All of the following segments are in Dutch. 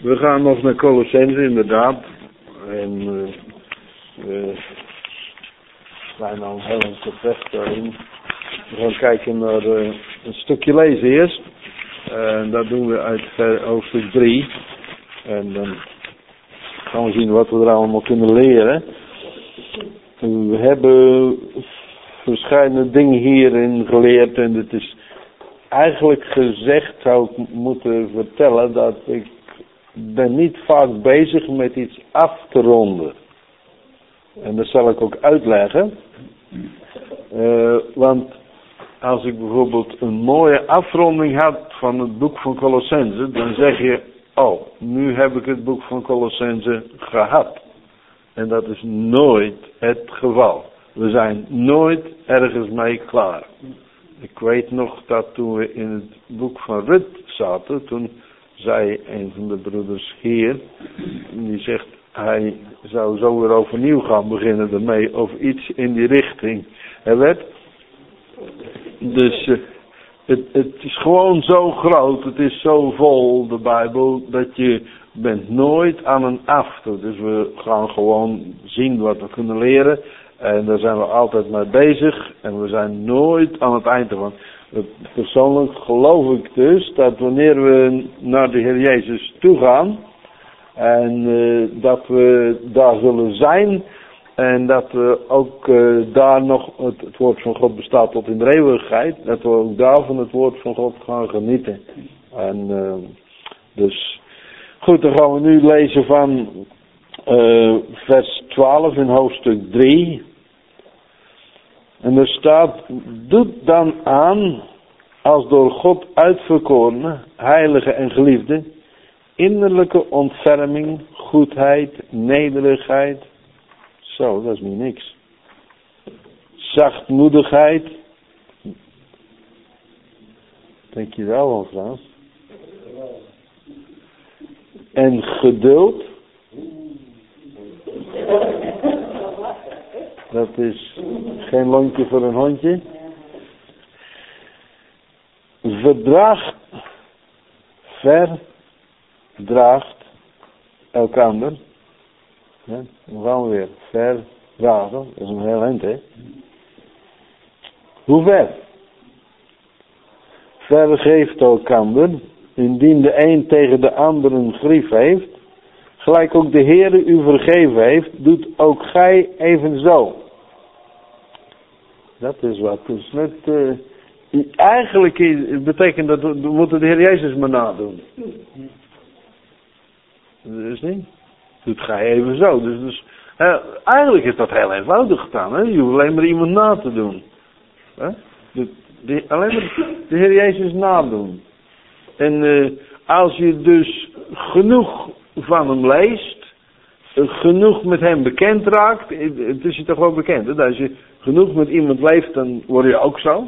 We gaan nog naar Colossenzen inderdaad. En we zijn al heel terecht daarin. We gaan kijken naar een stukje lezen eerst. En dat doen we uit hoofdstuk 3. En dan gaan we zien wat we er allemaal kunnen leren. We hebben verschillende dingen hierin geleerd. En het is eigenlijk gezegd, zou ik moeten vertellen, dat ik ben niet vaak bezig met iets af te ronden. En dat zal ik ook uitleggen. Want als ik bijvoorbeeld een mooie afronding had van het boek van Colossenzen, dan zeg je, oh, nu heb ik het boek van Colossenzen gehad. En dat is nooit het geval. We zijn nooit ergens mee klaar. Ik weet nog dat toen we in het boek van Rut zaten, toen zei een van de broeders hier, die zegt, hij zou zo weer overnieuw gaan beginnen ermee, of iets in die richting. Dus het is gewoon zo groot, het is zo vol, de Bijbel, dat je bent nooit aan een after. Dus we gaan gewoon zien wat we kunnen leren. En daar zijn we altijd mee bezig. En we zijn nooit aan het eind ervan. Persoonlijk geloof ik dus dat wanneer we naar de Heer Jezus toe gaan. En dat we daar zullen zijn. En dat we ook daar nog, het woord van God bestaat tot in de eeuwigheid. Dat we ook daar van het woord van God gaan genieten. En dus goed, dan gaan we nu lezen van vers 12 in hoofdstuk 3. En er staat, doet dan aan, als door God uitverkorene, heilige en geliefde, innerlijke ontferming, goedheid, nederigheid. Zo, dat is niet niks. Zachtmoedigheid. Denk je wel al, Frans? En geduld. Dat is geen lontje voor een hondje. Verdraagt elkander. Ja, dan gaan we weer. Verdragen. Dat is een heel eind, hè. Hoe ver? Vergeeft elkander, indien de een tegen de ander een grief heeft. Gelijk ook de Heere u vergeven heeft, doet ook gij evenzo. Dat is wat. Dus net, eigenlijk betekent dat we moeten de Heer Jezus maar nadoen. Dat is niet. Doet gij evenzo. Dus eigenlijk is dat heel eenvoudig gedaan. Hè? Je hoeft alleen maar iemand na te doen. Hè? Alleen maar de Heer Jezus nadoen. En als je dus genoeg van hem leest, genoeg met hem bekend raakt, het is je toch wel bekend, hè? Als je genoeg met iemand leeft, dan word je ook zo.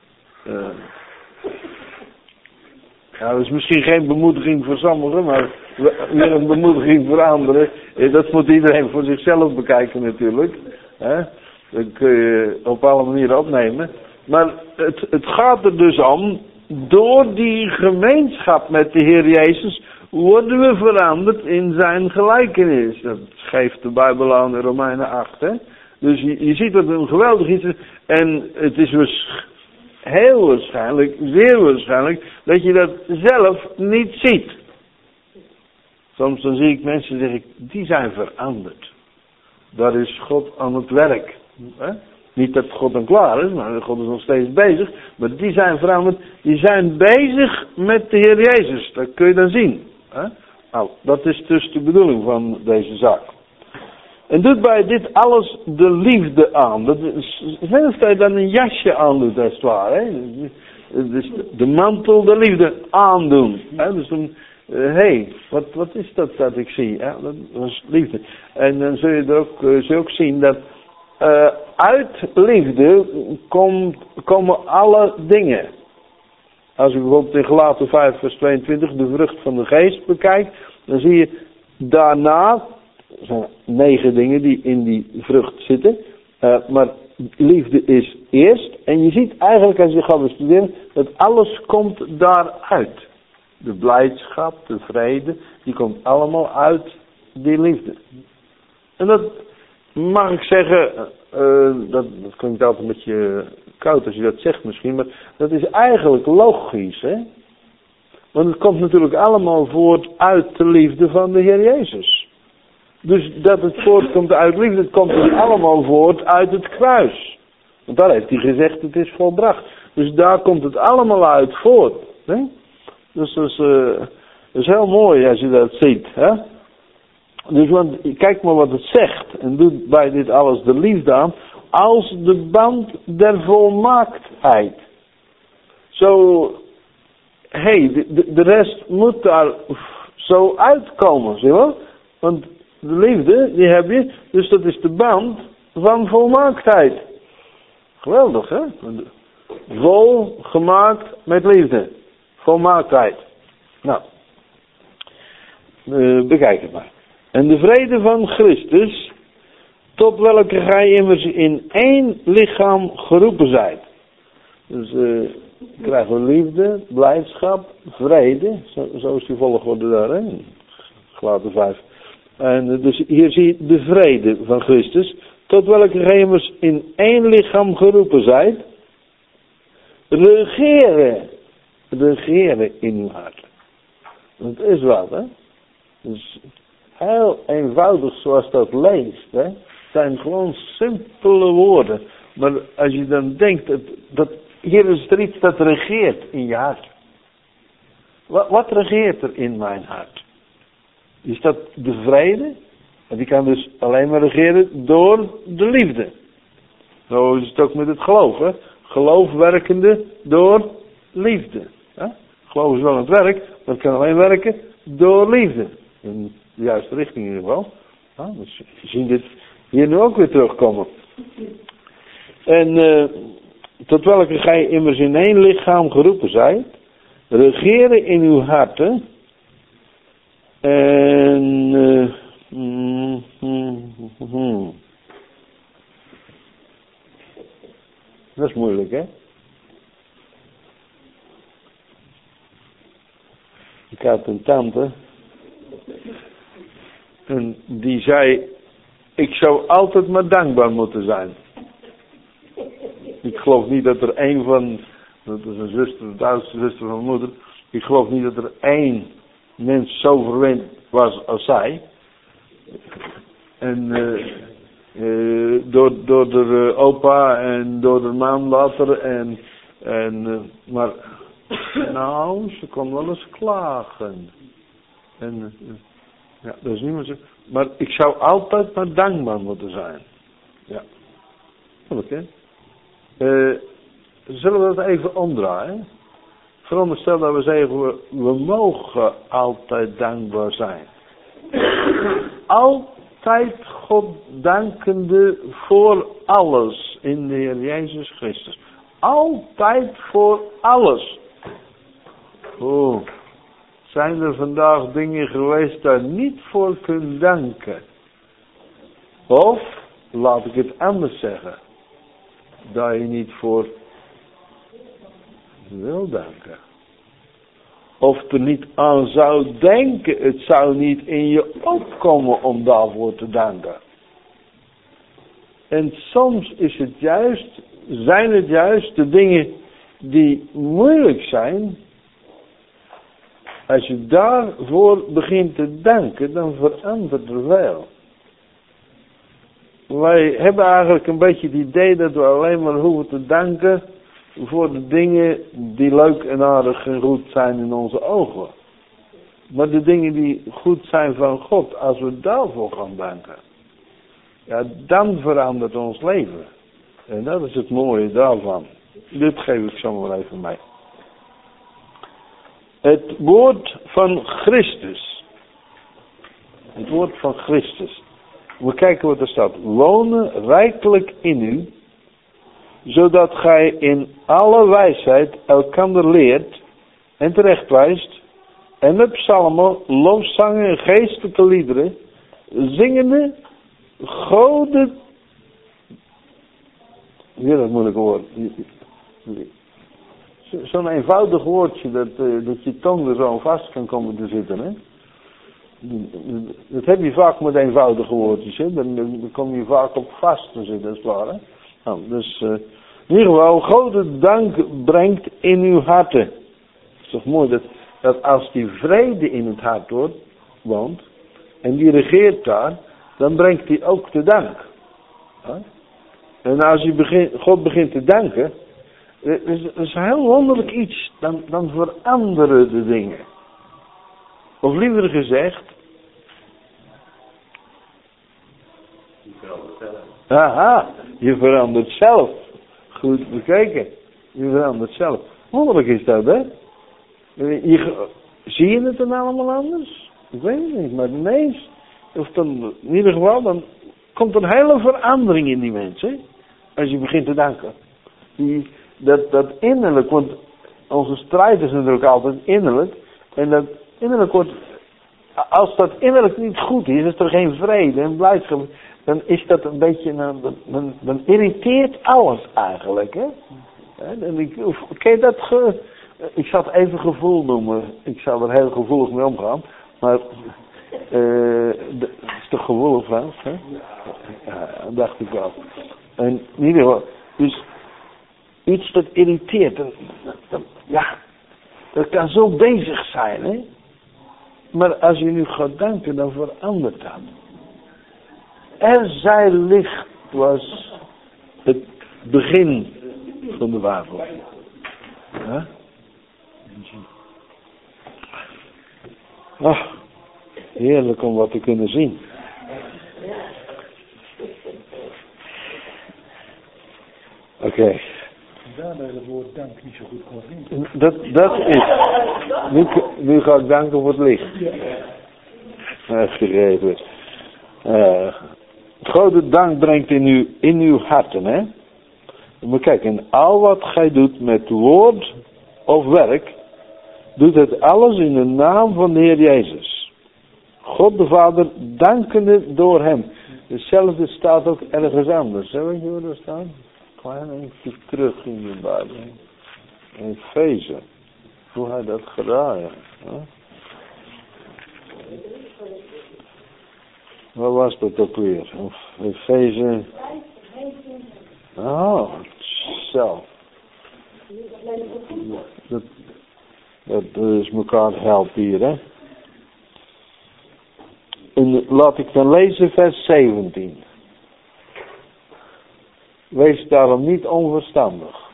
Ja, dat is misschien geen bemoediging voor sommigen, maar meer een bemoediging voor anderen. Dat moet iedereen voor zichzelf bekijken natuurlijk. Hè? Dat kun je op alle manieren opnemen. Maar het gaat er dus om, door die gemeenschap met de Heer Jezus worden we veranderd in zijn gelijkenis. Dat geeft de Bijbel aan in Romeinen 8. Hè? Dus je ziet dat een geweldig iets is. En het is heel waarschijnlijk, zeer waarschijnlijk, dat je dat zelf niet ziet. Soms dan zie ik mensen zeggen, die zijn veranderd. Daar is God aan het werk. Hè? Niet dat God dan klaar is, maar God is nog steeds bezig. Maar die zijn veranderd, die zijn bezig met de Heer Jezus. Dat kun je dan zien. Hè? Nou, dat is dus de bedoeling van deze zaak. En doet bij dit alles de liefde aan. Dat is net als dat je dan een jasje aandoet, als het ware. Hè? Dus de mantel de liefde aandoen. Hè? Dus dan, wat is dat ik zie? Hè? Dat is liefde. En dan zul je ook zien dat uit liefde komen alle dingen. Als je bijvoorbeeld in Galaten 5 vers 22 de vrucht van de geest bekijkt, dan zie je daarna, er zijn 9 dingen die in die vrucht zitten, maar liefde is eerst. En je ziet eigenlijk als je gaat bestuderen, dat alles komt daaruit. De blijdschap, de vrede, die komt allemaal uit die liefde. En dat mag ik zeggen, dat klinkt altijd een beetje koud als je dat zegt misschien, maar dat is eigenlijk logisch, hè? Want het komt natuurlijk allemaal voort uit de liefde van de Heer Jezus. Dus dat het voortkomt uit liefde, het komt dus allemaal voort uit het kruis. Want daar heeft hij gezegd, het is volbracht. Dus daar komt het allemaal uit voort. Hè? Dus dat is heel mooi als je dat ziet. Hè? Dus want, kijk maar wat het zegt. En doet bij dit alles de liefde aan. Als de band der volmaaktheid. Zo, de rest moet daar zo uitkomen, zie je wel? Want de liefde, die heb je. Dus dat is de band van volmaaktheid. Geweldig, hè? Vol gemaakt met liefde. Volmaaktheid. Nou. Bekijk het maar. En de vrede van Christus, tot welke gij immers in één lichaam geroepen zijt. Dus krijgen we liefde, blijdschap, vrede. Zo is die volgorde daar, hè? Gelaten 5. En dus hier zie je de vrede van Christus, tot welke gij immers in één lichaam geroepen zijt. Regeren in uw hart. Dat is wat, hè? Dus heel eenvoudig zoals dat leest, hè? Het zijn gewoon simpele woorden. Maar als je dan denkt, dat hier is er iets dat regeert in je hart. Wat regeert er in mijn hart? Is dat de vrede? En die kan dus alleen maar regeren door de liefde. Zo is het ook met het geloof, hè? Geloof werkende door liefde. Hè? Geloof is wel het werk, maar het kan alleen werken door liefde. In de juiste richting in ieder geval. Ja, dus we zien dit hier nu ook weer terugkomen. En tot welke gij immers in één lichaam geroepen zijt, regeren in uw harten. En dat is moeilijk, hè? Ik had een tante en die zei, ik zou altijd maar dankbaar moeten zijn. Ik geloof niet dat er één van, dat is een zuster, de oudste zuster van mijn moeder, ik geloof niet dat er één mens zo verwend was als zij. En door de opa en door de man later maar nou, ze kon wel eens klagen. En ja, dat is niet meer zo. Maar ik zou altijd maar dankbaar moeten zijn. Ja. Oké. Zullen we dat even omdraaien? Veronderstel dat we zeggen, we mogen altijd dankbaar zijn. Altijd God dankende voor alles in de Heer Jezus Christus. Altijd voor alles. Oh, zijn er vandaag dingen geweest daar niet voor kunt danken? Of, laat ik het anders zeggen, dat je niet voor wil danken. Of er niet aan zou denken, het zou niet in je opkomen om daarvoor te danken. En soms zijn het juist de dingen die moeilijk zijn. Als je daarvoor begint te danken, dan verandert er wel. Wij hebben eigenlijk een beetje het idee dat we alleen maar hoeven te danken voor de dingen die leuk en aardig en goed zijn in onze ogen. Maar de dingen die goed zijn van God, als we daarvoor gaan danken, ja, dan verandert ons leven. En dat is het mooie daarvan. Dit geef ik zo maar even mee. Het woord van Christus. Het woord van Christus. We kijken wat er staat. Wonen rijkelijk in u, zodat gij in alle wijsheid elkander leert en terechtwijst, en met psalmen, lofzangen en geestelijke liederen, zingende, goden, weer dat moeilijke woord, zo'n eenvoudig woordje dat je tong er zo vast kan komen te zitten, hè? Dat heb je vaak met eenvoudige woordjes, hè? Dan kom je vaak op vast, dus dat is waar, hè? Nou, dus in ieder geval, God het dank brengt in uw harten. Het is toch mooi dat als die vrede in het hart woont, en die regeert daar, dan brengt hij ook de dank. Ja? En als God begint te danken, dat is een heel wonderlijk iets, dan veranderen de dingen. Of liever gezegd, Je verandert zelf. Aha, je verandert zelf. Goed bekeken. Je verandert zelf. Wonderlijk is dat, hè? Zie je het dan allemaal anders? Ik weet het niet, maar ineens, of dan, in ieder geval, dan komt er een hele verandering in die mensen. Als je begint te danken. Dat innerlijk, want onze strijd is natuurlijk altijd innerlijk. En dat innerlijk wordt, als dat innerlijk niet goed is er geen vrede en blijdschap, dan is dat een beetje, dan irriteert alles eigenlijk, hè. Ken je dat, ik zal het even gevoel noemen, ik zal er heel gevoelig mee omgaan, maar, het is toch gevoelig, Frans, hè? Ja, dat dacht ik wel. En in ieder geval, dus, iets dat irriteert, dat kan zo bezig zijn, hè. Maar als je nu gaat danken, dan verandert dat. Er zij licht was het begin van de wafel. Ja? Ach, heerlijk om wat te kunnen zien. Oké. Vandaar dat het woord dank niet zo goed kon vinden. Dat is. Nu ga ik danken voor het licht. Gegeven. God dank brengt in uw harten, hè. Maar kijk, en al wat gij doet met woord of werk, doet het alles in de naam van de Heer Jezus. God de Vader, dankende door hem. Hetzelfde staat ook ergens anders. Hè? Weet je waar dat staat? Klein even terug in de Bijbel. In Efeze. Hoe hij dat gedaan heeft. Hè? Waar was dat ook weer? Efeze. Oh, zo. Dat is elkaar helpen hier, hè. En laat ik dan lezen vers 17. Wees daarom niet onverstandig,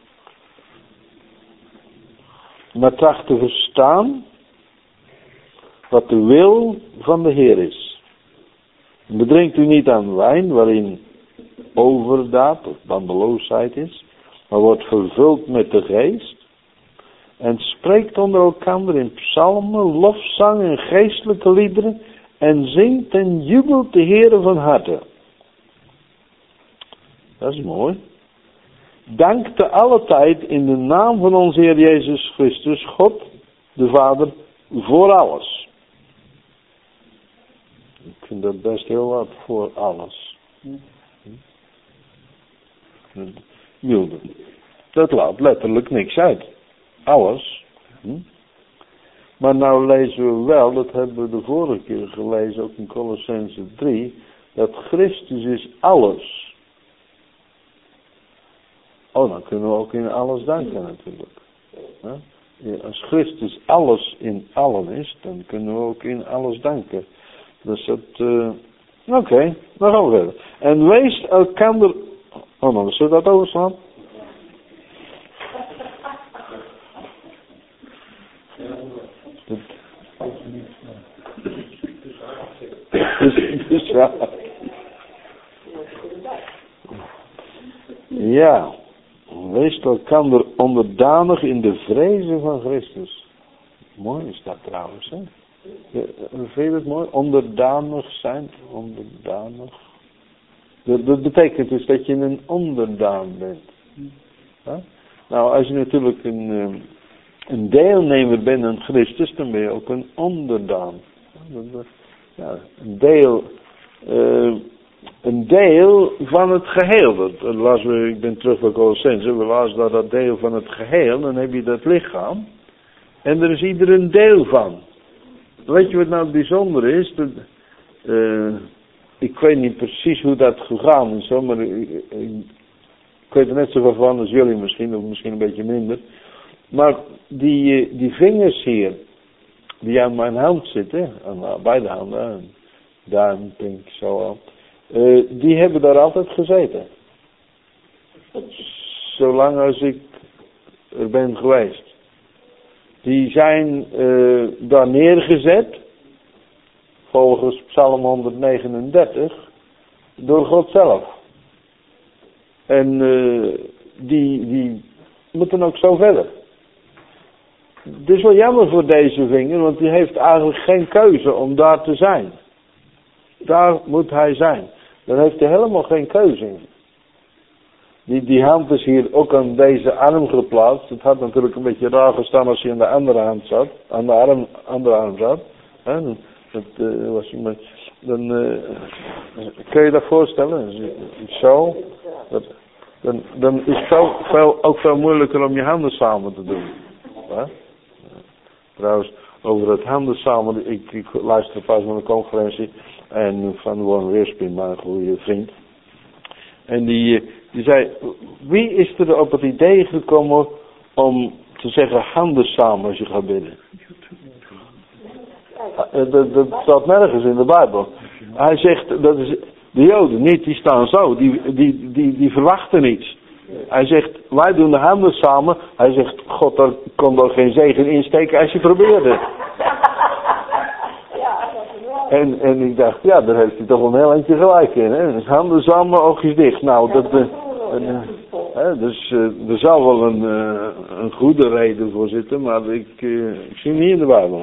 maar tracht te verstaan wat de wil van de Heer is. Bedrinkt u niet aan wijn waarin overdaad of bandeloosheid is, maar wordt vervuld met de geest en spreekt onder elkander in psalmen, lofzang en geestelijke liederen en zingt en jubelt de Heere van harte. Dat is mooi. Dank te alle tijd in de naam van onze Heer Jezus Christus, God, de Vader, voor alles. Ik vind dat best heel wat, voor alles. Dat laat letterlijk niks uit. Alles. Maar nou lezen we wel, dat hebben we de vorige keer gelezen, ook in Colossenzen 3, dat Christus is alles. Oh, dan kunnen we ook in alles danken natuurlijk. Als Christus alles in allen is, dan kunnen we ook in alles danken. Dus dat, oké, dan gaan we verder. En wees elkander, oh nou, zullen we dat overslaan? Ja, wees elkander onderdanig in de vrezen van Christus. Mooi is dat trouwens, hè? Vind je het mooi? Onderdanig zijn, onderdanig. Dat betekent dus dat je een onderdaan bent. Ja? Nou, als je natuurlijk een deelnemer bent aan Christus, dan ben je ook een onderdaan. Ja, een deel van het geheel. Dat lazen we, ik ben terug bij Colossenzen, we lazen dat deel van het geheel, dan heb je dat lichaam. En er is ieder een deel van. weet je wat nou het bijzondere is? Dat, ik weet niet precies hoe dat gegaan is, hoor, maar ik weet er net zoveel van als jullie misschien, of misschien een beetje minder. Maar die vingers hier, die aan mijn hand zitten, aan beide handen, duim, pink, zo al, die hebben daar altijd gezeten. Zolang als ik er ben geweest. Die zijn daar neergezet, volgens Psalm 139, door God zelf. En die moeten ook zo verder. Het is wel jammer voor deze vinger, want die heeft eigenlijk geen keuze om daar te zijn. Daar moet hij zijn. Daar heeft hij helemaal geen keuze in. Die hand is hier ook aan deze arm geplaatst. Het had natuurlijk een beetje raar gestaan als hij aan de andere hand zat. Aan de andere arm zat. Dan kun je dat voorstellen. Zo. Dan is het ook veel moeilijker om je handen samen te doen. Ja? Trouwens, over het handen samen. Ik luister pas naar een conferentie. En van Warren Weerspin, mijn goede vriend. En die zei, wie is er op het idee gekomen om te zeggen handen samen als je gaat bidden? Dat staat nergens in de Bijbel. Hij zegt, dat is, de Joden niet, die staan zo, die verwachten iets. Hij zegt, wij doen de handen samen. Hij zegt, God kon er geen zegen insteken als je probeerde. En ik dacht, ja, daar heeft hij toch wel een heel eentje gelijk in. Hè? Dus handen samen, oogjes dicht. Nou, dus er zal wel een goede reden voor zitten, maar ik zie hem niet in de Bijbel.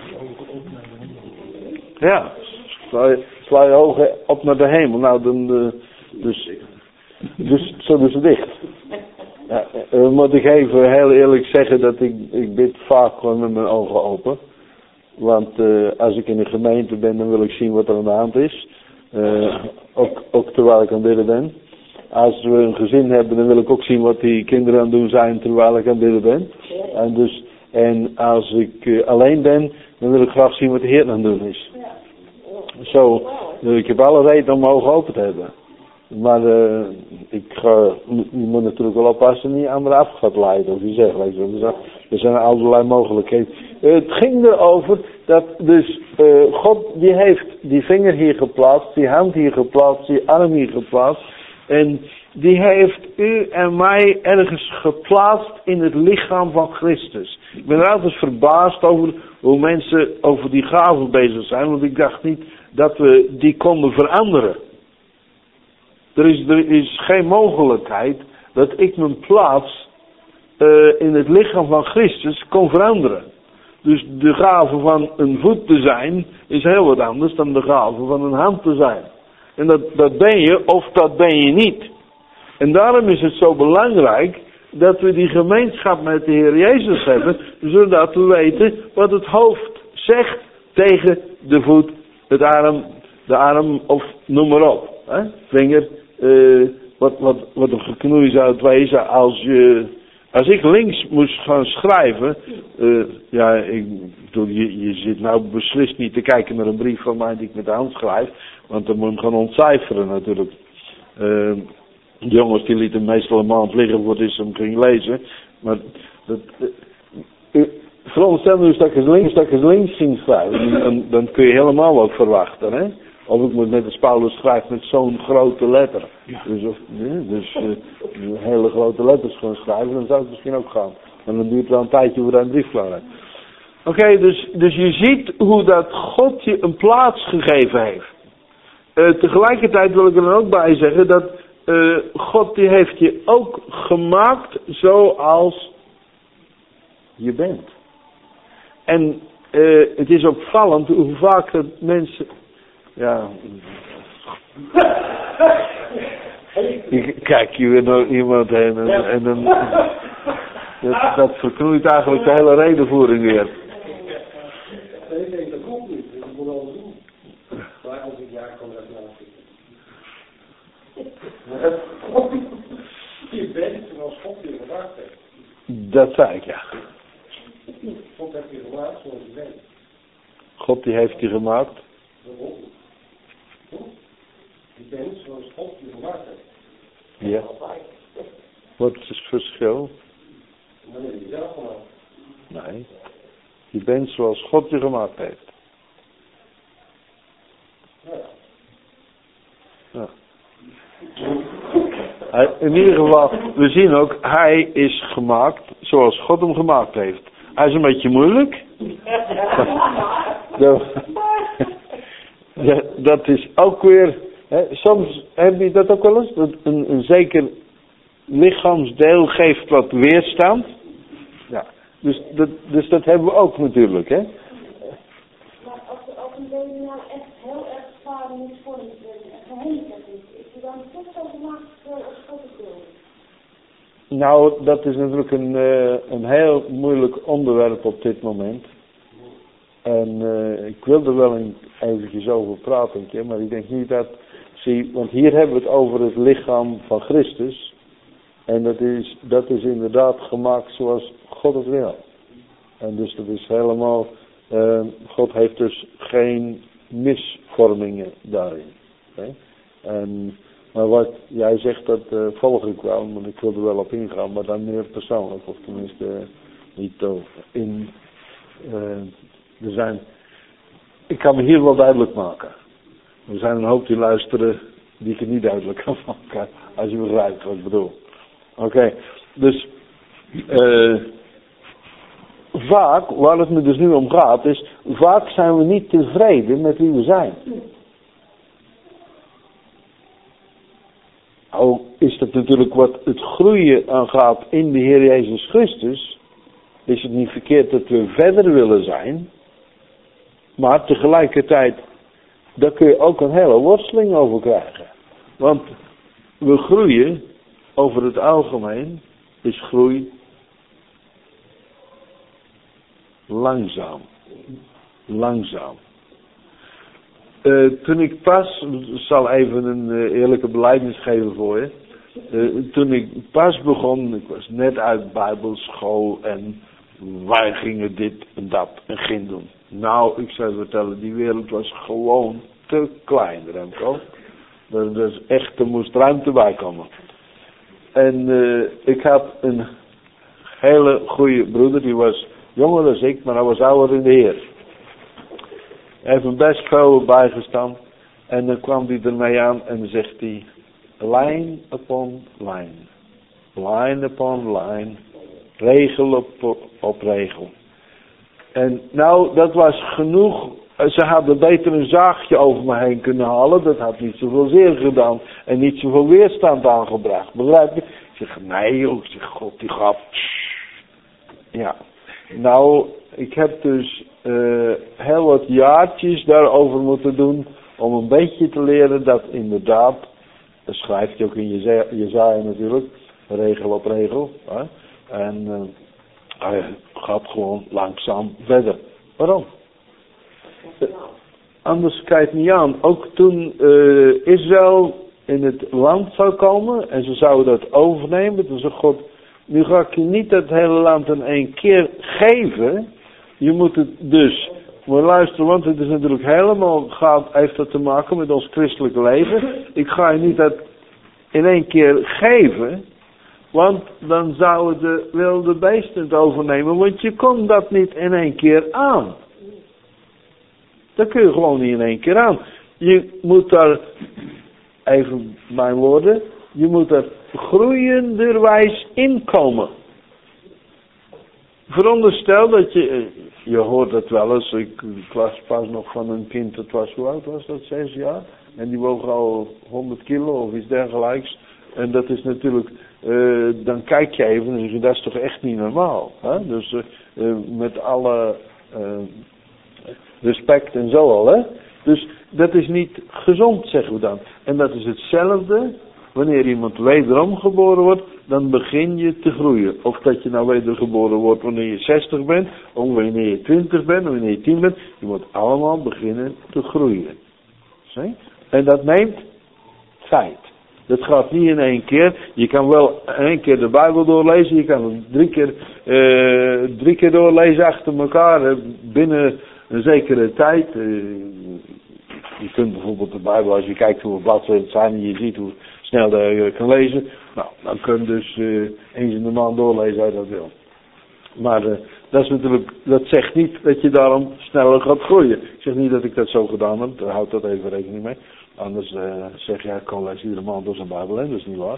Ja, sla je ogen op naar de hemel. Nou, dan, dus zo doen ze dicht. Ja, moet ik even heel eerlijk zeggen dat ik bid vaak gewoon met mijn ogen open. Want als ik in de gemeente ben, dan wil ik zien wat er aan de hand is. Ook terwijl ik aan het bidden ben. Als we een gezin hebben, dan wil ik ook zien wat die kinderen aan het doen zijn terwijl ik aan het bidden ben. En als ik alleen ben, dan wil ik graag zien wat de Heer aan het doen is. Zo, ik heb alle reden om mijn ogen open te hebben. Maar je moet natuurlijk wel oppassen niet anderen af gaat leiden, of je zegt, weet je wel. Er zijn allerlei mogelijkheden. Het ging erover dat dus God die heeft die vinger hier geplaatst, die hand hier geplaatst, die arm hier geplaatst. En die heeft u en mij ergens geplaatst in het lichaam van Christus. Ik ben er altijd verbaasd over hoe mensen over die gaven bezig zijn, want ik dacht niet dat we die konden veranderen. Er is geen mogelijkheid dat ik mijn plaats in het lichaam van Christus kon veranderen. Dus de gave van een voet te zijn is heel wat anders dan de gave van een hand te zijn. En dat ben je of dat ben je niet. En daarom is het zo belangrijk dat we die gemeenschap met de Heer Jezus hebben, zodat we weten wat het hoofd zegt tegen de voet, de arm of noem maar op. Hè? Vinger, wat een geknoei zou het wezen als ik links moest gaan schrijven. Je zit nou beslist niet te kijken naar een brief van mij die ik met de hand schrijf, want dan moet je hem gaan ontcijferen natuurlijk. De jongens die lieten meestal een maand liggen voordat ze hem ging lezen. Maar veronderstel nu dat ik eens links ging schrijven, dan kun je helemaal wat verwachten, hè? Of ik moet net als Paulus schrijft met zo'n grote letter. Dus hele grote letters gaan schrijven, dan zou het misschien ook gaan. En dan duurt het wel een tijdje voordat een brief klaar is. Oké, dus je ziet hoe dat God je een plaats gegeven heeft. Tegelijkertijd wil ik er dan ook bij zeggen dat God die heeft je ook gemaakt zoals je bent. En het is opvallend hoe vaak dat mensen... Ja. Ik kijk hier weer naar iemand heen en dan... Dat verknoeit eigenlijk de hele redenvoering weer. Nee, dat komt niet. Dat moet wel doen. Maar als ik kan dat laten. Je bent zoals God je gemaakt heeft. Dat zei ik, ja. God heeft je gemaakt zoals je bent. God die heeft die gemaakt. Je bent zoals God je gemaakt heeft. Ja. Wat is het verschil? En dan heb je zelf gemaakt. Nee. Je bent zoals God je gemaakt heeft. Ja. In ieder geval, we zien ook, hij is gemaakt zoals God hem gemaakt heeft. Hij is een beetje moeilijk. Dat is ook weer, soms heb je dat ook wel eens, dat een zeker lichaamsdeel geeft wat weerstand. Ja, dus dat hebben we ook natuurlijk, hè. Maar als een baby nou echt heel erg zwaar moet worden en gehandicapt is hij dan toch zo gemaakt als God het wil? Nou, dat is natuurlijk een heel moeilijk onderwerp op dit moment. En ik wil er wel eventjes over praten, maar ik denk niet dat... want hier hebben we het over het lichaam van Christus. En dat is inderdaad gemaakt zoals God het wil. En dus dat is helemaal... God heeft dus geen misvormingen daarin. Okay? Maar wat jij zegt, dat volg ik wel, want ik wil er wel op ingaan, maar dan meer persoonlijk, of tenminste niet in... ik kan me hier wel duidelijk maken. Er zijn een hoop die luisteren die ik het niet duidelijk kan maken, als je begrijpt wat ik bedoel. Oké, dus vaak, waar het me dus nu om gaat, is vaak zijn we niet tevreden met wie we zijn. Nou is dat natuurlijk wat het groeien aangaat in de Heer Jezus Christus, is het niet verkeerd dat we verder willen zijn, maar tegelijkertijd, daar kun je ook een hele worsteling over krijgen. Want we groeien, over het algemeen, is groei langzaam. Langzaam. Toen ik pas, ik zal even een eerlijke belijdenis geven voor je. Toen ik pas begon, ik was net uit bijbelschool en wij gingen dit en dat en gingen doen. Nou, ik zou je vertellen, die wereld was gewoon te klein, Remco. Er moest ruimte bij komen. En ik had een hele goede broeder, die was jonger dan ik, maar hij was ouder in de Heer. Hij heeft me best veel bijgestaan. En dan kwam hij ermee aan en dan zegt hij, line upon line. Line upon line. Regel op regel. En nou, dat was genoeg. Ze hadden beter een zaagje over me heen kunnen halen. Dat had niet zoveel zeer gedaan. En niet zoveel weerstand aangebracht. Begrijp je? Ik zeg, nee joh. Ik zeg, God die gaf. Ja. Nou, ik heb dus heel wat jaartjes daarover moeten doen. Om een beetje te leren dat inderdaad. Dat schrijft je ook in Jesaja natuurlijk. Regel op regel. Hè? En hij gaat gewoon langzaam verder. Waarom? Anders kijk het niet aan. Ook toen Israël in het land zou komen en ze zouden dat overnemen, toen zei God, nu ga ik je niet het hele land in één keer geven. Je moet het dus, maar luisteren, want het is natuurlijk helemaal, heeft dat te maken met ons christelijke leven. Ik ga je niet dat in één keer geven, want dan zouden de wilde beesten het overnemen, want je komt dat niet in één keer aan. Dat kun je gewoon niet in één keer aan. Je moet daar, even mijn woorden, je moet er groeienderwijs inkomen. Veronderstel dat je hoort het wel eens, ik was pas nog van een kind, dat was, hoe oud was dat, 6 jaar? En die woog al 100 kilo of iets dergelijks. En dat is natuurlijk, dan kijk je even en zeg je, dat is toch echt niet normaal. Hè? Dus met alle respect en zo al. Hè? Dus dat is niet gezond, zeggen we dan. En dat is hetzelfde, wanneer iemand wederom geboren wordt, dan begin je te groeien. Of dat je nou wedergeboren wordt wanneer je 60 bent, of wanneer je 20 bent, of wanneer je 10 bent. Je moet allemaal beginnen te groeien. Zie? En dat neemt tijd. Dat gaat niet in één keer. Je kan wel 1 keer de Bijbel doorlezen. Je kan hem 3 keer doorlezen achter elkaar. Binnen een zekere tijd. Je kunt bijvoorbeeld de Bijbel, als je kijkt hoeveel bladzijden het zijn en je ziet hoe snel je kan lezen. Nou, dan kun je dus eens in de maand doorlezen als je dat wil. Maar dat is natuurlijk, dat zegt niet dat je daarom sneller gaat groeien. Ik zeg niet dat ik dat zo gedaan heb, daar houdt dat even rekening mee. Anders zeg je, ik kan lezen iedere maand door zijn Bijbel heen, dat is niet waar.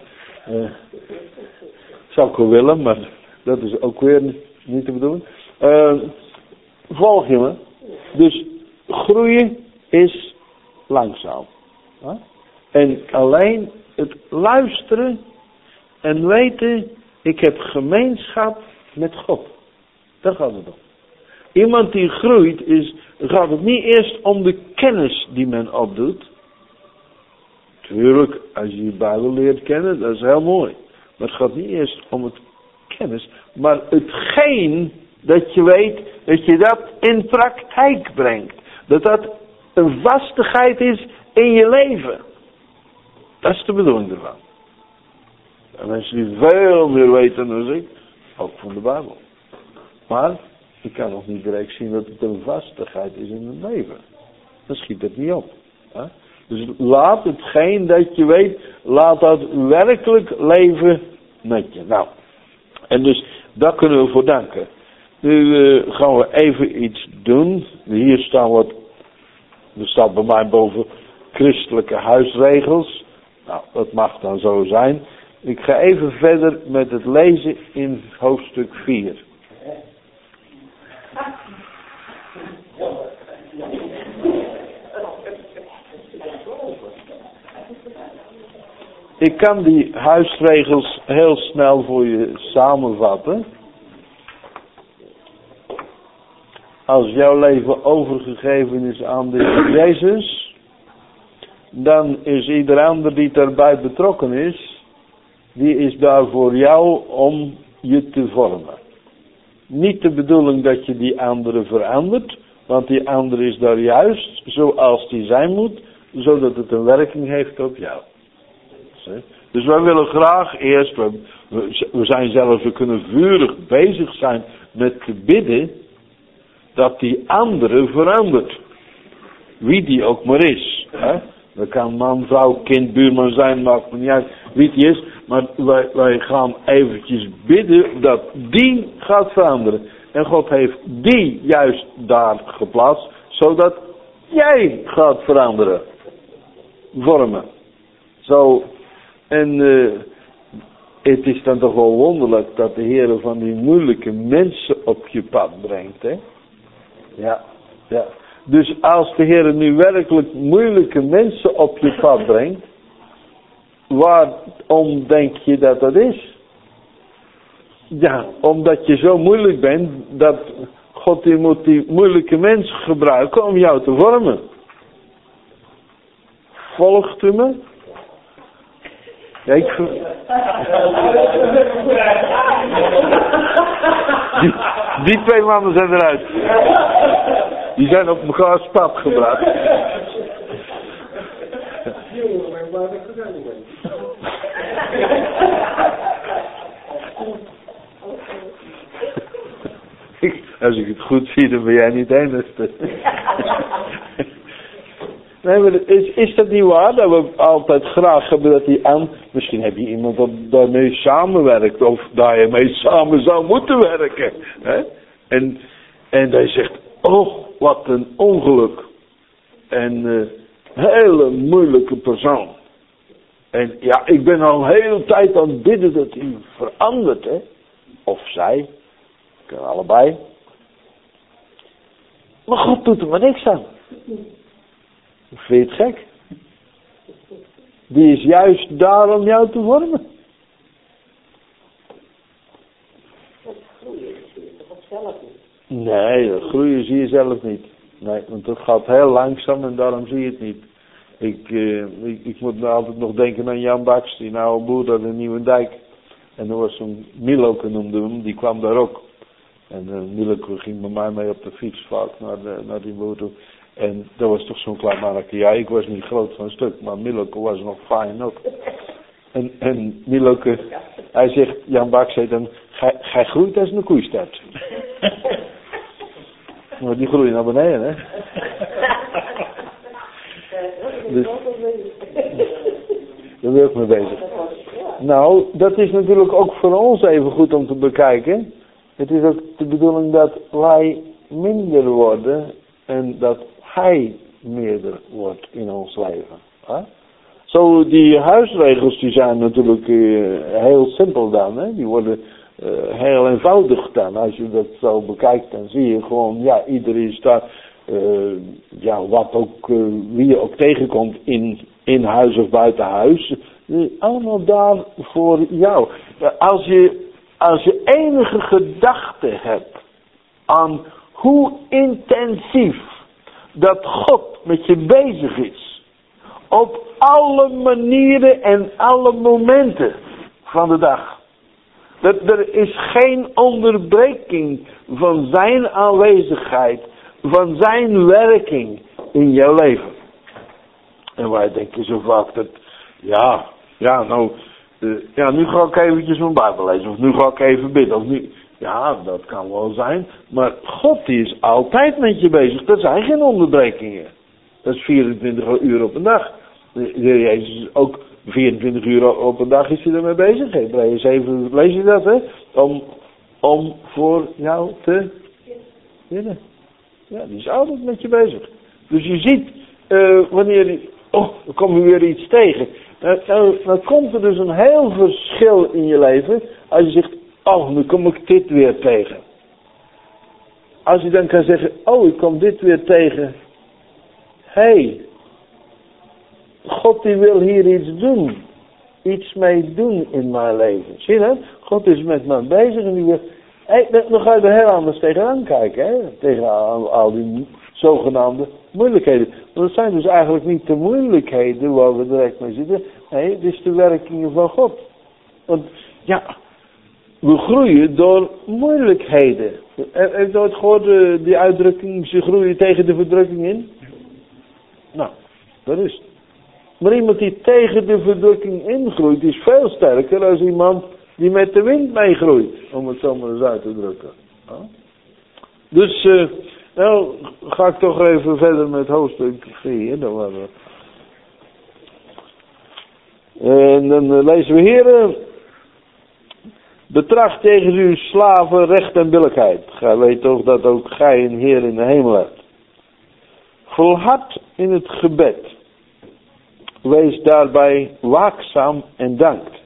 Zou ik wel willen, maar dat is ook weer niet te bedoelen. Volg je me? Dus groeien is langzaam. En alleen het luisteren en weten, ik heb gemeenschap met God. Daar gaat het om. Iemand die groeit, gaat het niet eerst om de kennis die men opdoet. Tuurlijk, als je de Bijbel leert kennen, dat is heel mooi. Maar het gaat niet eerst om het kennis, maar hetgeen dat je weet, dat je dat in praktijk brengt. Dat een vastigheid is in je leven. Dat is de bedoeling ervan. En mensen die veel meer weten dan ik, ook van de Bijbel. Maar ik kan nog niet direct zien dat het een vastigheid is in het leven. Dan schiet het niet op. Hè? Dus laat hetgeen dat je weet, laat dat werkelijk leven met je. Nou, en dus daar kunnen we voor danken. Nu gaan we even iets doen. Hier er staat bij mij boven christelijke huisregels. Nou, dat mag dan zo zijn. Ik ga even verder met het lezen in hoofdstuk 4. Ik kan die huisregels heel snel voor je samenvatten. Als jouw leven overgegeven is aan de Jezus, dan is ieder ander die daarbij betrokken is, die is daar voor jou om je te vormen. Niet de bedoeling dat je die andere verandert, want die andere is daar juist zoals die zijn moet, zodat het een werking heeft op jou. Dus wij willen graag eerst, we zijn zelfs, we kunnen vurig bezig zijn met te bidden, dat die andere verandert. Wie die ook maar is. Hè? Dat kan man, vrouw, kind, buurman zijn, maakt me niet uit wie die is. Maar wij gaan eventjes bidden dat die gaat veranderen. En God heeft die juist daar geplaatst, zodat jij gaat veranderen. Vormen. Zo. En het is dan toch wel wonderlijk dat de Heer van die moeilijke mensen op je pad brengt. Hè? Ja. Dus als de Heer nu werkelijk moeilijke mensen op je pad brengt, waarom denk je dat dat is? Ja, omdat je zo moeilijk bent, dat God die moet die moeilijke mensen gebruiken om jou te vormen. Volgt u me? Ja, die twee mannen zijn eruit. Die zijn op mekaars pad gebracht. Als ik het goed zie, dan ben jij niet de enigste. Nee, maar is dat niet waar? Dat we altijd graag hebben dat die aan... Misschien heb je iemand dat daarmee samenwerkt. Of daar je mee samen zou moeten werken. Hè? En hij zegt... Oh, wat een ongeluk. En hele moeilijke persoon. En ja, ik ben al een hele tijd aan het bidden dat hij verandert. Hè? Of zij. Kunnen allebei. Maar God doet er maar niks aan. Vind je het gek? Die is juist daar om jou te vormen. Dat groeien zie je toch zelf niet? Nee, dat groeien zie je zelf niet. Nee, want dat gaat heel langzaam en daarom zie je het niet. Ik moet nou altijd nog denken aan Jan Baks, die oude boer daar in Nieuwendijk. En er was zo'n Miloke noemde hem, die kwam daar ook. En Miloke ging bij mij mee op de fiets vaak naar die boer toe. En dat was toch zo'n klein mannetje. Ja, ik was niet groot van een stuk, maar Miloke was nog fijn ook. En Miloke, hij zegt, Jan Baks zei dan, gij groeit als een koeistaart. Maar die groeien naar beneden, hè. Dus, daar ben ik mee bezig. Nou, dat is natuurlijk ook voor ons even goed om te bekijken. Het is ook de bedoeling dat wij minder worden en dat hij meerder wordt in ons leven. Hè? Zo, die huisregels die zijn natuurlijk heel simpel dan. Hè? Die worden heel eenvoudig dan. Als je dat zo bekijkt, dan zie je gewoon, ja, iedereen staat, ja, wat ook, wie je ook tegenkomt in huis of buiten huis. Allemaal daar voor jou. Als je enige gedachte hebt aan hoe intensief dat God met je bezig is. Op alle manieren en alle momenten van de dag. Dat er is geen onderbreking van zijn aanwezigheid, van zijn werking in jouw leven. En wij denken zo vaak dat, nu ga ik eventjes mijn Bijbel lezen, of nu ga ik even bidden, of nu, ja, dat kan wel zijn, maar God die is altijd met je bezig, er zijn geen onderbrekingen. Dat is 24 uur op een dag. De Heer Jezus is ook 24 uur op een dag is hij ermee bezig. Hebreeën 7, lees je dat, hè? Om voor jou te bidden. Ja, die is altijd met je bezig. Dus je ziet, wanneer, dan kom je weer iets tegen. Dan komt er dus een heel verschil in je leven. Als je zegt, nu kom ik dit weer tegen. Als je dan kan zeggen, ik kom dit weer tegen. God die wil hier iets doen. Iets mee doen in mijn leven. Zie je dat? God is met mij bezig en die wil... dan ga je er heel anders tegenaan kijken. Hè? Tegen al die zogenaamde moeilijkheden. Maar dat zijn dus eigenlijk niet de moeilijkheden waar we direct mee zitten. Nee, het is de werkingen van God. Want ja, we groeien door moeilijkheden. Heeft u ooit gehoord die uitdrukking, ze groeien tegen de verdrukking in? Nou, dat is het. Maar iemand die tegen de verdrukking ingroeit, is veel sterker dan iemand die met de wind meegroeit. Om het zo maar eens uit te drukken. Ja? Dus, nou ga ik toch even verder met hoofdstuk 4. En dan lezen we hier. Betracht tegen uw slaven recht en billijkheid. Gij weet toch dat ook gij een Heer in de hemel hebt. Volhard in het gebed. Wees daarbij waakzaam en dankt.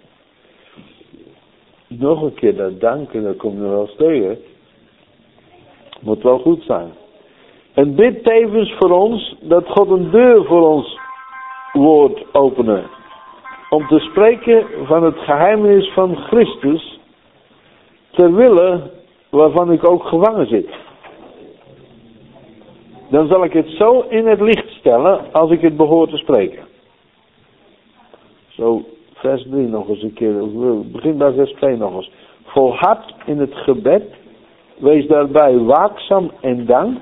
Nog een keer dat danken, dat komt er wel eens tegen. Moet wel goed zijn. En bid tevens voor ons, dat God een deur voor ons woord openen. Om te spreken van het geheimenis van Christus, ter wille waarvan ik ook gevangen zit. Dan zal ik het zo in het licht stellen, als ik het behoor te spreken. Zo, vers 3 nog eens een keer. Begin bij vers 2 nog eens. Volhard in het gebed. Wees daarbij waakzaam en dankt.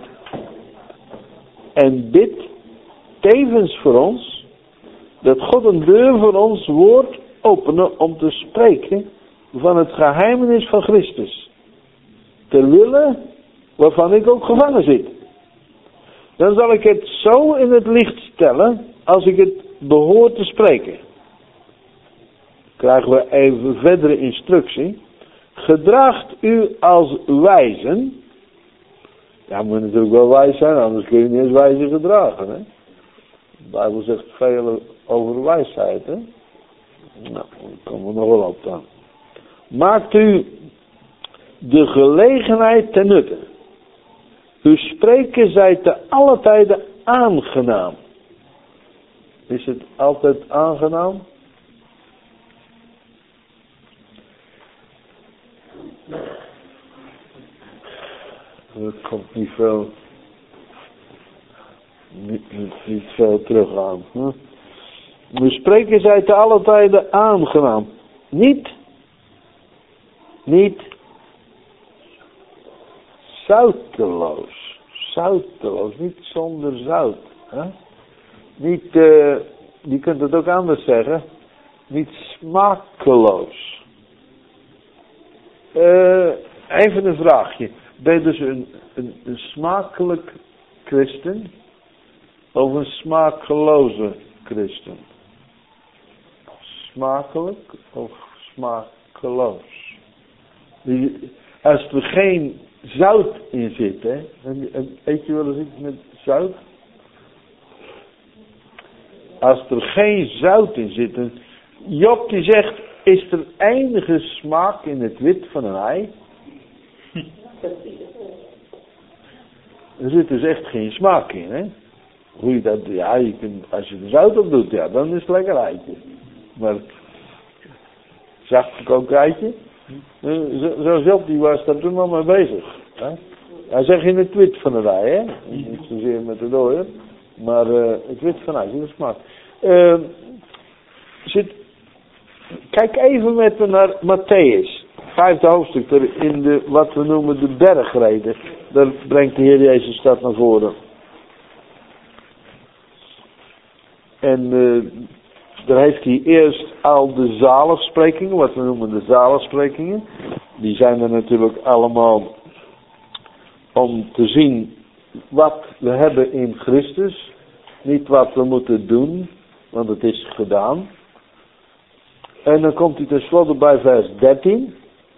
En bid tevens voor ons. Dat God een deur voor ons woord openen om te spreken van het geheimenis van Christus. Ter wille waarvan ik ook gevangen zit. Dan zal ik het zo in het licht stellen als ik het behoor te spreken. Krijgen we even verdere instructie. Gedraagt u als wijzen. Ja, moet natuurlijk wel wijs zijn, anders kun je niet eens wijze gedragen. Hè? De Bijbel zegt veel over wijsheid. Hè? Nou, daar komen we nog wel op dan. Maakt u de gelegenheid ten nutte. Uw spreken zij te alle tijden aangenaam. Is het altijd aangenaam? Er komt niet veel terug aan. We spreken zij te alle tijden aangenaam. Niet zouteloos. Zouteloos, niet zonder zout. Hè? Niet, je kunt het ook anders zeggen. Niet smakeloos. Even een vraagje. Ben je dus een smakelijk christen of een smakeloze christen? Smakelijk of smakeloos? Als er geen zout in zit, hè? Eet je wel eens iets met zout? Als er geen zout in zit, en Job die zegt, is er enige smaak in het wit van een ei? Er zit dus echt geen smaak in, hè? Hoe je dat, ja, je kunt, als je er zout op doet, ja, dan is het lekker eitje. Maar, zacht gekookt eitje? Zoals Job, die was daar toen al mee bezig. Hè? Hij zegt in het wit van een ei, hè? Niet zozeer met de dooier, maar het wit van ei, dat smaakt. Kijk even met me naar Matthäus, 5e hoofdstuk, in de, wat we noemen de bergreden. Daar brengt de Heer Jezus dat naar voren. En daar heeft hij eerst al de zaligsprekingen, wat we noemen de zaligsprekingen. Die zijn er natuurlijk allemaal om te zien wat we hebben in Christus. Niet wat we moeten doen, want het is gedaan. En dan komt hij tenslotte bij vers 13.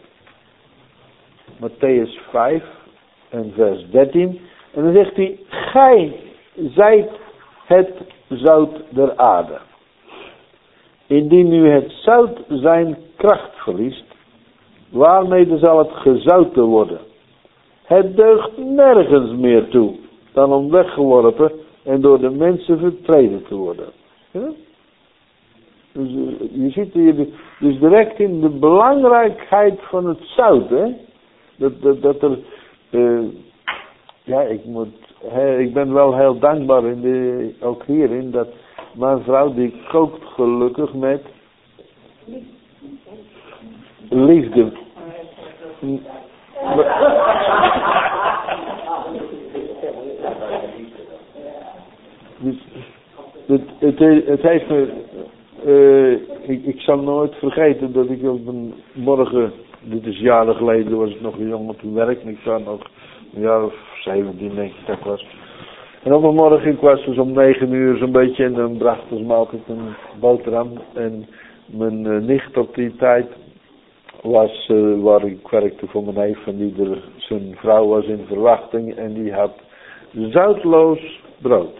Matthäus 5 en vers 13. En dan zegt hij, gij zijt het zout der aarde. Indien nu het zout zijn kracht verliest, waarmee zal het gezouten worden? Het deugt nergens meer toe, dan om weggeworpen en door de mensen vertreden te worden. Ja? Dus je ziet hier dus direct in de belangrijkheid van het zout, hè? Dat er, ja, ik ben wel heel dankbaar ook hierin, dat mijn vrouw die kookt gelukkig met liefde. Het heeft me, ik zal nooit vergeten dat ik op een morgen, dit is jaren geleden, was ik nog een jongen op het werk en ik was nog een jaar of 17 denk ik dat was. En op een morgen, ik was dus om 9 uur zo'n beetje en dan brachten ze me altijd een boterham. En mijn nicht op die tijd was, waar ik werkte voor mijn neef en zijn vrouw was in verwachting en die had zoutloos brood.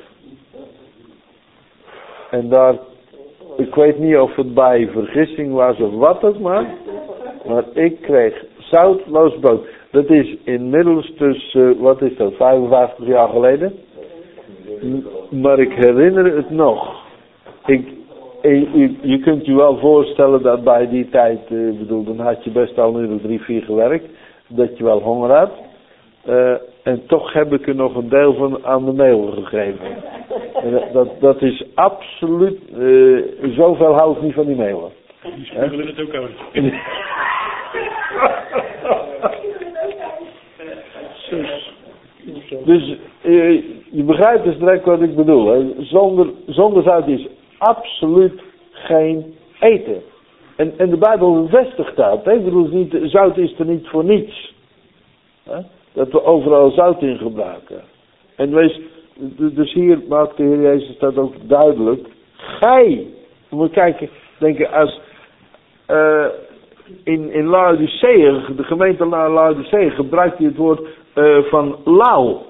En daar, ik weet niet of het bij vergissing was of wat ook maar ik kreeg zoutloos brood. Dat is inmiddels dus, wat is dat, 55 jaar geleden? Maar ik herinner het nog. Je kunt je wel voorstellen dat bij die tijd, dan had je best al een uur of 3, 4 gewerkt, dat je wel honger had. En toch heb ik er nog een deel van aan de mail gegeven. En dat is absoluut, zoveel hou ik niet van die mailen. Die spiegelen het ook aan. Dus je begrijpt dus direct wat ik bedoel. Hè? Zonder zout is absoluut geen eten. En de Bijbel bevestigt dat. Hè? Ik bedoel, zout is er niet voor niets. Hè? Dat we overal zout in gebruiken. En wees, dus hier maakt de Heer Jezus dat ook duidelijk. Gij, we moeten kijken, denken als in Laodicea, de gemeente Laodicea, gebruikt hij het woord van lauw.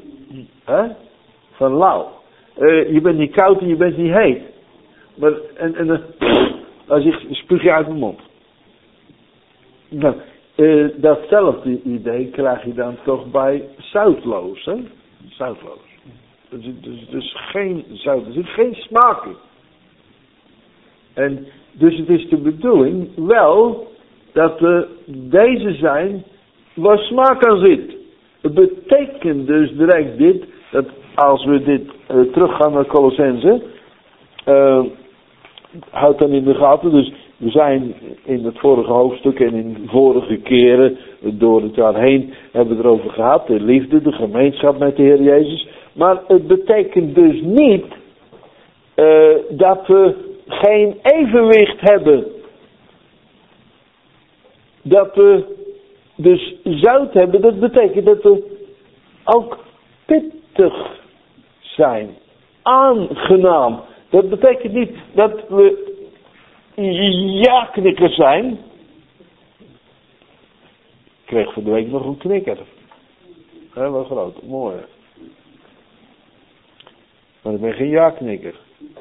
Van lauw. Je bent niet koud en je bent niet heet. Maar, als ik spuug je uit mijn mond. Nou, datzelfde idee krijg je dan toch bij zoutloos, hè? Zoutloos. Dus geen zout, er zit geen smaak in. En dus het is de bedoeling wel dat deze zijn waar smaak aan zit. Het betekent dus direct dit, dat als we dit teruggaan naar Colossense, houd dan in de gaten, dus we zijn in het vorige hoofdstuk en in vorige keren door het jaar heen hebben we erover gehad, de liefde, de gemeenschap met de Heer Jezus. Maar het betekent dus niet dat we geen evenwicht hebben. Dat we Dus zout hebben, dat betekent dat we ook pittig zijn. Aangenaam. Dat betekent niet dat we ja-knikkers zijn. Ik kreeg van de week nog een knikker. Wat groot, mooi. Maar ik ben geen ja-knikker.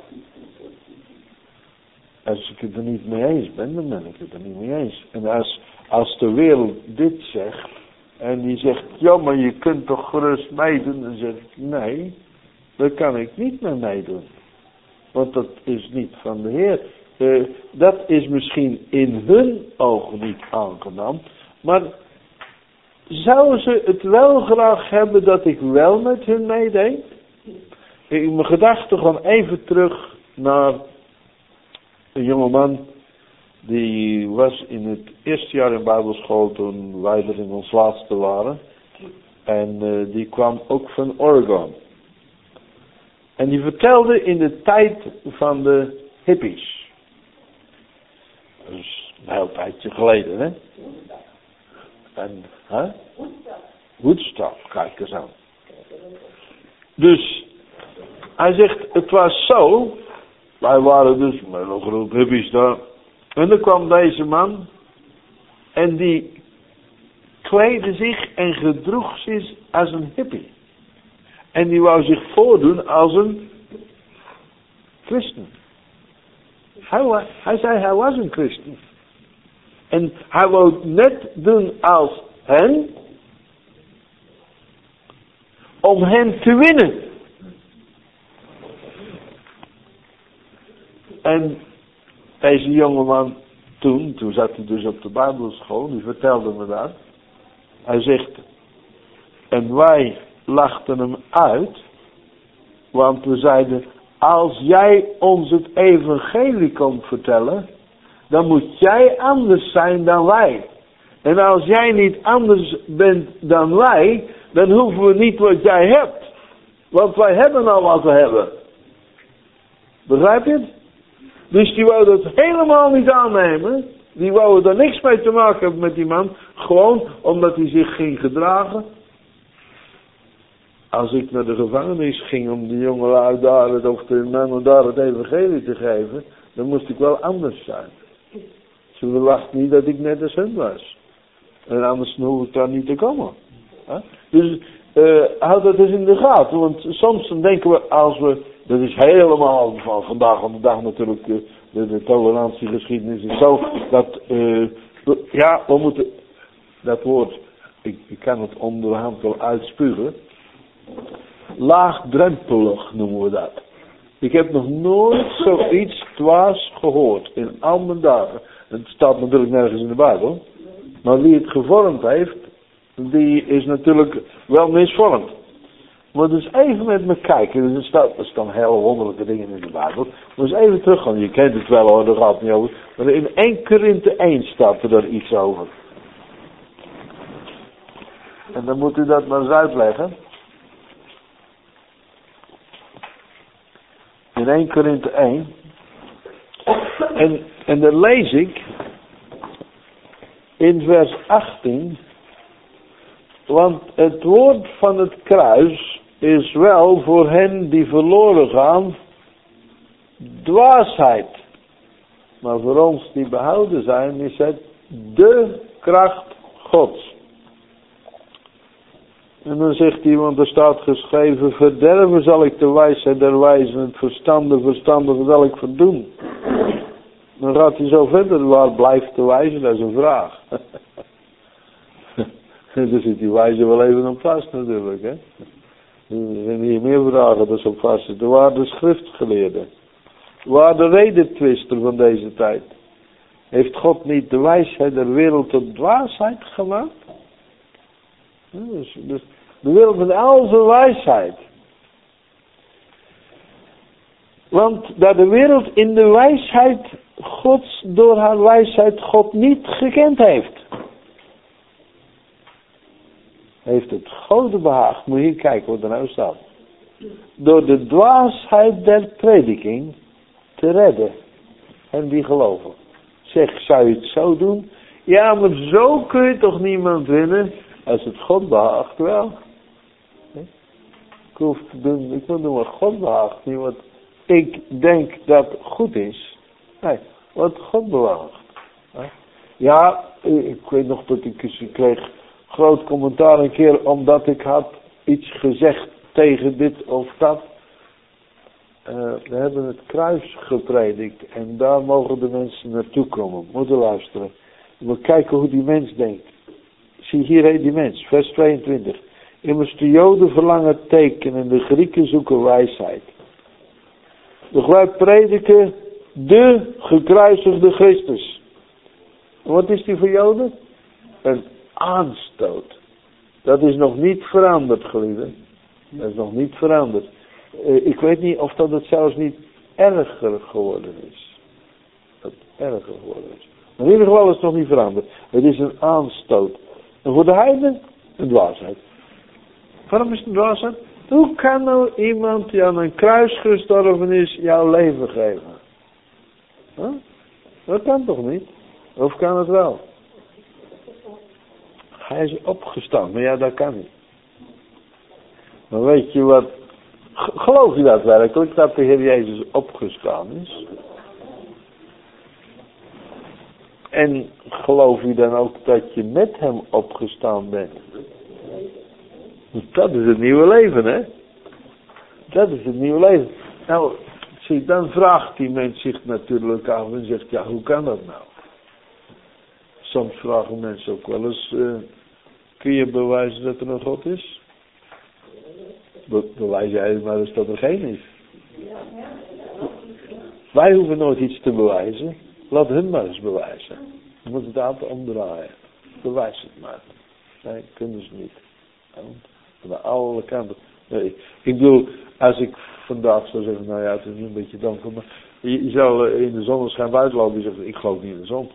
Als ik het er niet mee eens ben, dan ben ik het er niet mee eens. En als de wereld dit zegt, en die zegt, ja, maar je kunt toch gerust meedoen, dan zeg ik, nee, daar kan ik niet meer meedoen. Want dat is niet van de Heer. Dat is misschien in hun ogen niet aangenaam, maar zouden ze het wel graag hebben dat ik wel met hun meedeed? In mijn gedachten gaan even terug naar een jongeman, die was in het eerste jaar in Bijbelschool toen wij er in ons laatste waren. En die kwam ook van Oregon. En die vertelde in de tijd van de hippies. Dat is een heel tijdje geleden, hè? En, hè? Woodstock, kijk eens aan. Dus, hij zegt, het was zo. Wij waren dus met een groep hippies daar. En dan kwam deze man. En die kleedde zich en gedroeg zich als een hippie. En die wou zich voordoen als een christen. Hij zei hij was een christen. En hij wou net doen als hen. Om hen te winnen. En deze jongeman toen zat hij dus op de Bijbelschool, die vertelde me dat. Hij zegt, en wij lachten hem uit, want we zeiden, als jij ons het evangelie komt vertellen, dan moet jij anders zijn dan wij. En als jij niet anders bent dan wij, dan hoeven we niet wat jij hebt. Want wij hebben al wat we hebben. Begrijp je het? Dus die wou dat helemaal niet aannemen. Die wou er niks mee te maken hebben met die man. Gewoon omdat hij zich ging gedragen. Als ik naar de gevangenis ging om de jongelui daar, of de mannen daar het evangelie te geven, dan moest ik wel anders zijn. Ze verwachten niet dat ik net als hen was. En anders hoef ik daar niet te komen. Dus houd dat eens in de gaten. Want soms dan denken we, als we, dat is helemaal van vandaag aan de dag natuurlijk, de tolerantiegeschiedenis is zo, dat, ja, we moeten, dat woord, ik kan het onderhand wel uitspugen. Laagdrempelig noemen we dat. Ik heb nog nooit zoiets dwaas gehoord in al mijn dagen. Het staat natuurlijk nergens in de Bijbel. Maar wie het gevormd heeft, die is natuurlijk wel misvormd. Maar dus even met me kijken. Dus er staan heel wonderlijke dingen in de Bijbel. Maar eens even teruggaan. Je kent het wel hoor, daar gaat het niet over. Maar in 1 Korinthe 1 staat er iets over. En dan moet u dat maar eens uitleggen. In 1 Korinthe 1. En dan lees ik in vers 18. Want het woord van het kruis is wel voor hen die verloren gaan dwaasheid. Maar voor ons die behouden zijn is het de kracht Gods. En dan zegt hij, want er staat geschreven, verderven zal ik de wijsheid der wijzen, het verstandige zal ik verdoen. Dan gaat hij zo verder, waar blijft de wijze? Dat is een vraag. Daar zit die wijze wel even op vast natuurlijk, hè. Er zijn hier meer vragen dat ze op vast zitten. Waar de schriftgeleerden? Waar de redetwister van deze tijd? Heeft God niet de wijsheid der wereld tot dwaasheid gemaakt? Dus de wereld met al zijn wijsheid. Want dat de wereld in de wijsheid Gods, door haar wijsheid God niet gekend heeft. Heeft het Gode behaagd, moet je hier kijken wat er nou staat. Door de dwaasheid der prediking te redden. En die geloven. Zeg, zou je het zo doen? Ja, maar zo kun je toch niemand winnen? Als het God behaagt wel. Ik hoef te doen, ik moet doen wat God behaagt. Niet wat ik denk dat goed is. Nee, wat God behaagt. Ja, ik weet nog dat ik kreeg groot commentaar een keer omdat ik had iets gezegd tegen dit of dat. We hebben het kruis gepredikt en daar mogen de mensen naartoe komen. Moeten luisteren. We kijken hoe die mens denkt. Zie hier die mens, vers 22. Immers de Joden verlangen teken en de Grieken zoeken wijsheid. Dus wij prediken de gekruisigde Christus. En wat is die voor Joden? Een aanstoot. Dat is nog niet veranderd, geliefden. Dat is nog niet veranderd. Ik weet niet of dat het zelfs niet erger geworden is. Dat het erger geworden is. Maar in ieder geval is het nog niet veranderd. Het is een aanstoot. En voor de heiden, een dwaasheid. Waarom is het een dwaasheid? Hoe kan nou iemand die aan een kruis gestorven is, jouw leven geven? Huh? Dat kan toch niet? Of kan het wel? Hij is opgestaan, maar ja, dat kan niet. Maar weet je wat? Geloof je dat werkelijk, dat de Heer Jezus opgestaan is? En geloof je dan ook dat je met hem opgestaan bent? Dat is het nieuwe leven, hè? Dat is het nieuwe leven. Nou, zie, dan vraagt die mens zich natuurlijk af en zegt, ja, hoe kan dat nou? Soms vragen mensen ook wel eens, kun je bewijzen dat er een God is? Bewijs jij maar eens dat er geen is. Wij hoeven nooit iets te bewijzen. Laat hun maar eens bewijzen. Je moet het altijd omdraaien. Bewijs het maar. Nee, kunnen ze niet. Van alle kanten. Nee, ik bedoel, als ik vandaag zou zeggen, nou ja, het is nu een beetje donker, maar je zou in de zonneschijn buiten lopen en zeggen, ik geloof niet in de zon.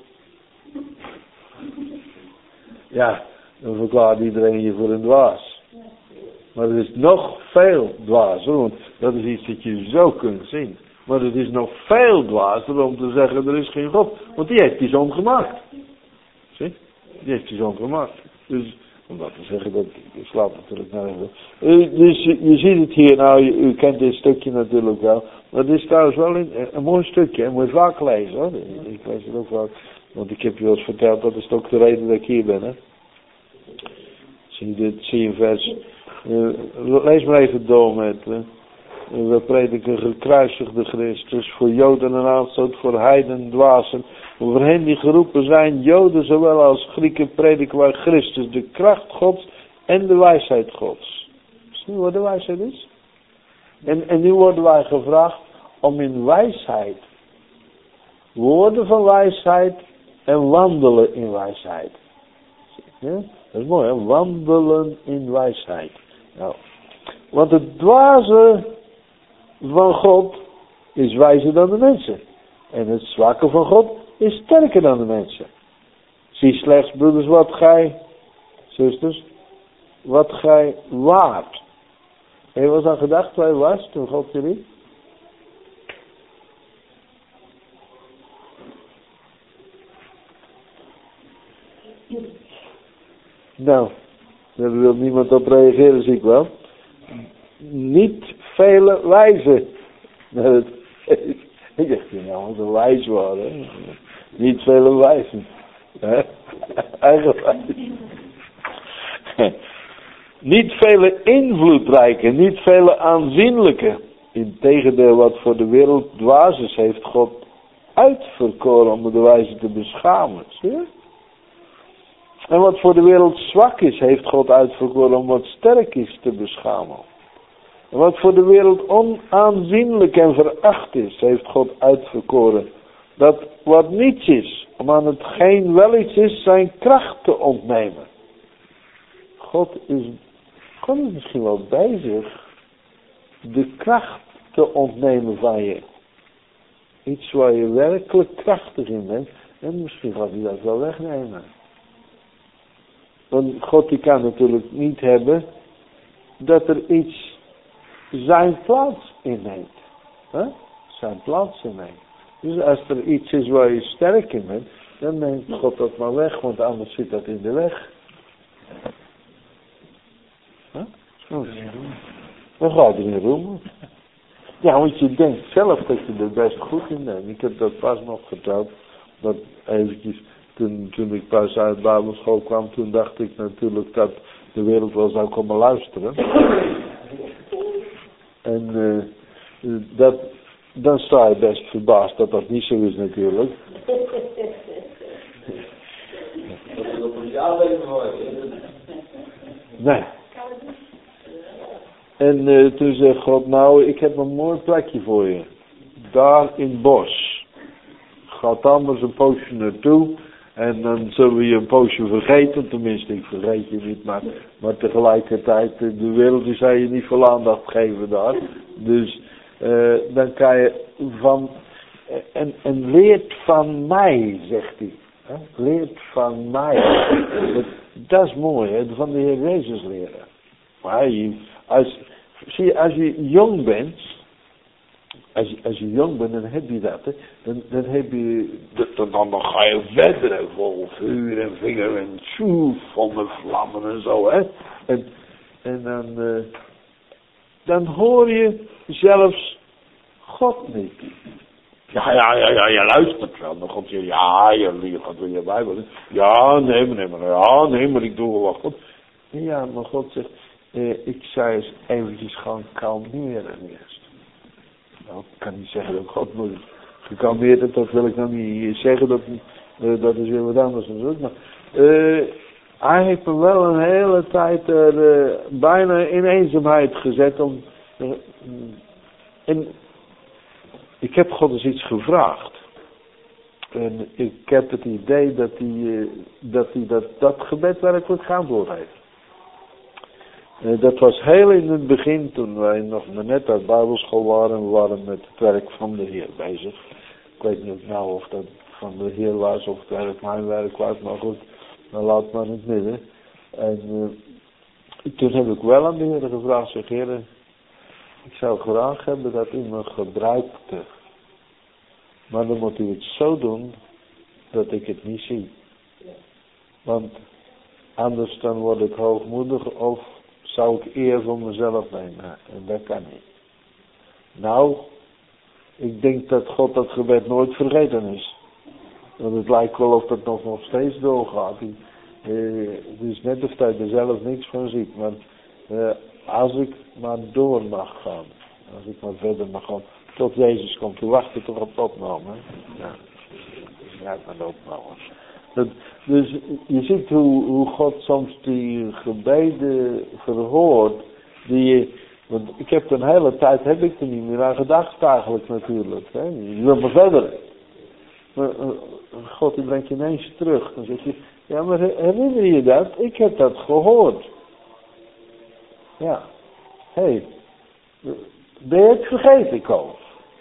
Ja, dan verklaart iedereen je voor een dwaas. Maar er is nog veel dwazer, want dat is iets dat je zo kunt zien. Maar het is nog veel dwazer om te zeggen, er is geen God. Want die heeft die zon gemaakt. Zie? Die heeft die zon gemaakt. Dus, om dat te zeggen, dat slaat natuurlijk nergens. Dus je ziet het hier, nou, u kent dit stukje natuurlijk wel. Maar het is trouwens wel een mooi stukje, en moet je vaak lezen hoor. Ik lees het ook vaak. Want ik heb je wel eens verteld, dat is ook de reden dat ik hier ben, hè. Zie je een vers. Lees maar even door met. We prediken gekruisigde Christus, voor Joden een aanstoot, voor heiden dwazen. Voor hen die geroepen zijn, Joden zowel als Grieken, prediken wij Christus, de kracht Gods en de wijsheid Gods. Zie je wat de wijsheid is? En nu worden wij gevraagd om in wijsheid, woorden van wijsheid en wandelen in wijsheid. Ja? Dat is mooi, hè? Wandelen in wijsheid. Nou, want het dwaze van God is wijzer dan de mensen. En het zwakke van God is sterker dan de mensen. Zie slechts, broeders, wat gij, zusters, wat gij waard. Heb je wel eens aan gedacht waar je was toen God je riep? Nou, daar wil niemand op reageren, zie ik wel. Niet vele wijzen. Ik dacht, je nou zo wijs worden. Niet vele wijzen. Eigenwijs. Niet vele invloedrijke, niet vele aanzienlijke. Integendeel, wat voor de wereld dwaas is, heeft God uitverkoren om de wijze te beschamen. Zie je? En wat voor de wereld zwak is, heeft God uitverkoren om wat sterk is te beschamen. En wat voor de wereld onaanzienlijk en veracht is, heeft God uitverkoren. Dat wat niets is, om aan hetgeen wel iets is, zijn kracht te ontnemen. God is misschien wel bezig de kracht te ontnemen van je. Iets waar je werkelijk krachtig in bent. En misschien gaat hij dat wel wegnemen. Want God die kan natuurlijk niet hebben dat er iets zijn plaats inneemt. Zijn plaats inneemt. Dus als er iets is waar je sterk in bent, dan neemt God dat maar weg, want anders zit dat in de weg. Dan gaat hij niet roemen. Ja, want je denkt zelf dat je er best goed in bent. Ik heb dat pas nog verteld. Dat eventjes, toen ik pas uit de Bijbelschool kwam, toen dacht ik natuurlijk dat de wereld wel zou komen luisteren. En dan sta je best verbaasd dat dat niet zo is natuurlijk. Nee. En toen zei God, nou, ik heb een mooi plekje voor je. Daar in het bos. Ga dan maar eens een poosje naartoe. En dan zullen we je een poosje vergeten. Tenminste, ik vergeet je niet. Maar tegelijkertijd, de wereld die zou je niet veel aandacht geven daar. Dus dan kan je van... En leert van mij, zegt hij. Leert van mij. Dat is mooi, hè? Van de Heer Jezus leren. Maar als je jong bent, als je jong bent, dan heb je dat, hè. Dan heb je, dan ga je verder, hè, vol vuur en vinger en tjoef van de vlammen en zo, hè. En dan hoor je zelfs God niet. Ja, je luistert wel. Dan God zegt, je gaat weer je Bijbel. Nee, maar ik doe wel wat God. Ja, maar God zegt, ik zou eens eventjes gaan kalmeren eerst. Nou, ik kan niet zeggen dat God moet gekalmeerd heeft, dat wil ik nou niet zeggen, dat is weer wat anders dan maar hij heeft me wel een hele tijd bijna in eenzaamheid gezet en ik heb God eens iets gevraagd. En ik heb het idee dat gebed werkelijk geantwoord heeft. Dat was heel in het begin, toen wij nog net uit Bijbelschool waren. We waren met het werk van de Heer bezig. Ik weet niet nou of dat van de Heer was of het werk mijn werk was, maar goed, dan laat maar in het midden. En toen heb ik wel aan de Heer gevraagd, zeg Heer, ik zou graag hebben dat u me gebruikte. Maar dan moet u het zo doen dat ik het niet zie. Want anders dan word ik hoogmoedig of zou ik eer voor mezelf nemen. En dat kan niet. Nou, ik denk dat God dat gebed nooit vergeten is. Want het lijkt wel of dat nog steeds doorgaat. Het is net of hij er zelf niks van ziet. Maar als ik maar door mag gaan. Als ik maar verder mag gaan. Tot Jezus komt. We wachten toch op de opname. Ja, maar de opname. Dus je ziet hoe God soms die gebeden verhoort. Want ik heb een hele tijd heb ik er niet meer aan gedacht eigenlijk natuurlijk. Hè. Je wil maar verder. Maar God die brengt je ineens terug. Dan zeg je, ja maar herinner je dat? Ik heb dat gehoord. Ja. Hé. Ben je het vergeten, Koos?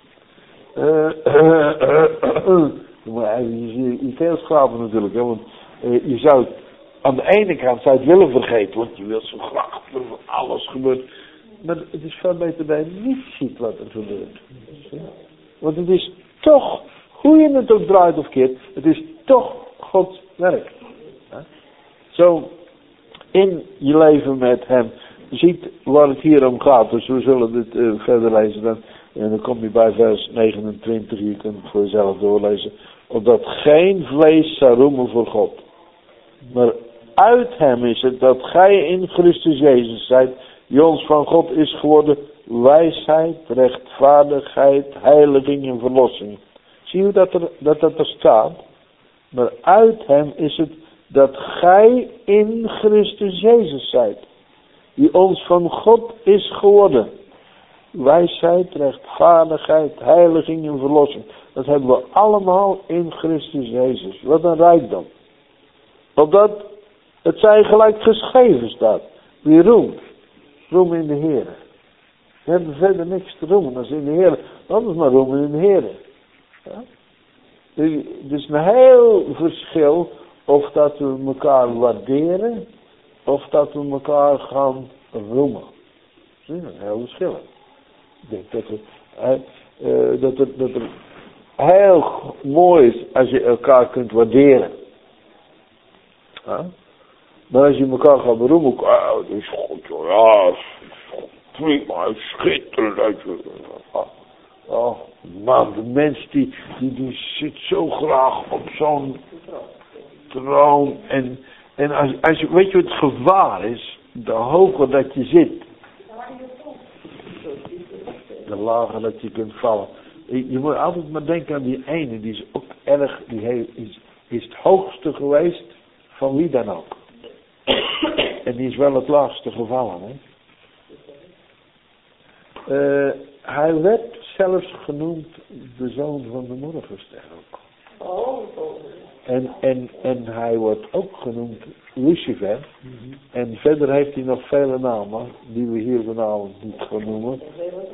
Maar je keel schrapen natuurlijk, hè, want je zou het, aan de ene kant zou het willen vergeten, want je wilt zo graag dat alles gebeurt. Maar het is veel beter dat je niet ziet wat er gebeurt. Want het is toch, hoe je het ook draait of keert, het is toch Gods werk. Zo, in je leven met hem, je ziet waar het hier om gaat, dus we zullen dit verder lezen dan. En dan kom je bij vers 29, je kunt het voor jezelf doorlezen. Opdat geen vlees zou roemen voor God. Maar uit hem is het dat gij in Christus Jezus zijt, die ons van God is geworden, wijsheid, rechtvaardigheid, heiliging en verlossing. Zie je dat er staat? Maar uit hem is het dat gij in Christus Jezus zijt, die ons van God is geworden. Wijsheid, rechtvaardigheid, heiliging en verlossing. Dat hebben we allemaal in Christus Jezus. Wat een rijkdom. Opdat het zij gelijk geschreven staat. Wie roemt, roem in de Heer. We hebben verder niks te roemen als in de Heer. Anders maar roemen in de Heer. Ja? Er is een heel verschil of dat we elkaar waarderen of dat we elkaar gaan roemen. Zie je, een heel verschil. Ik denk dat er heel mooi is als je elkaar kunt waarderen. Ja? Maar als je elkaar gaat beroemen, dat is goed, ja, prima, schitterend. Oh, man, de mens die zit zo graag op zo'n troon. En als je, weet je wat het gevaar is? De hoger dat je zit, de lager dat je kunt vallen. Je moet altijd maar denken aan die ene, die is ook erg, is het hoogste geweest van wie dan ook. En die is wel het laagste gevallen, hè. Hij werd zelfs genoemd de zoon van de morgenster ook. En hij wordt ook genoemd Lucifer. En verder heeft hij nog vele namen, die we hier vanavond niet gaan noemen.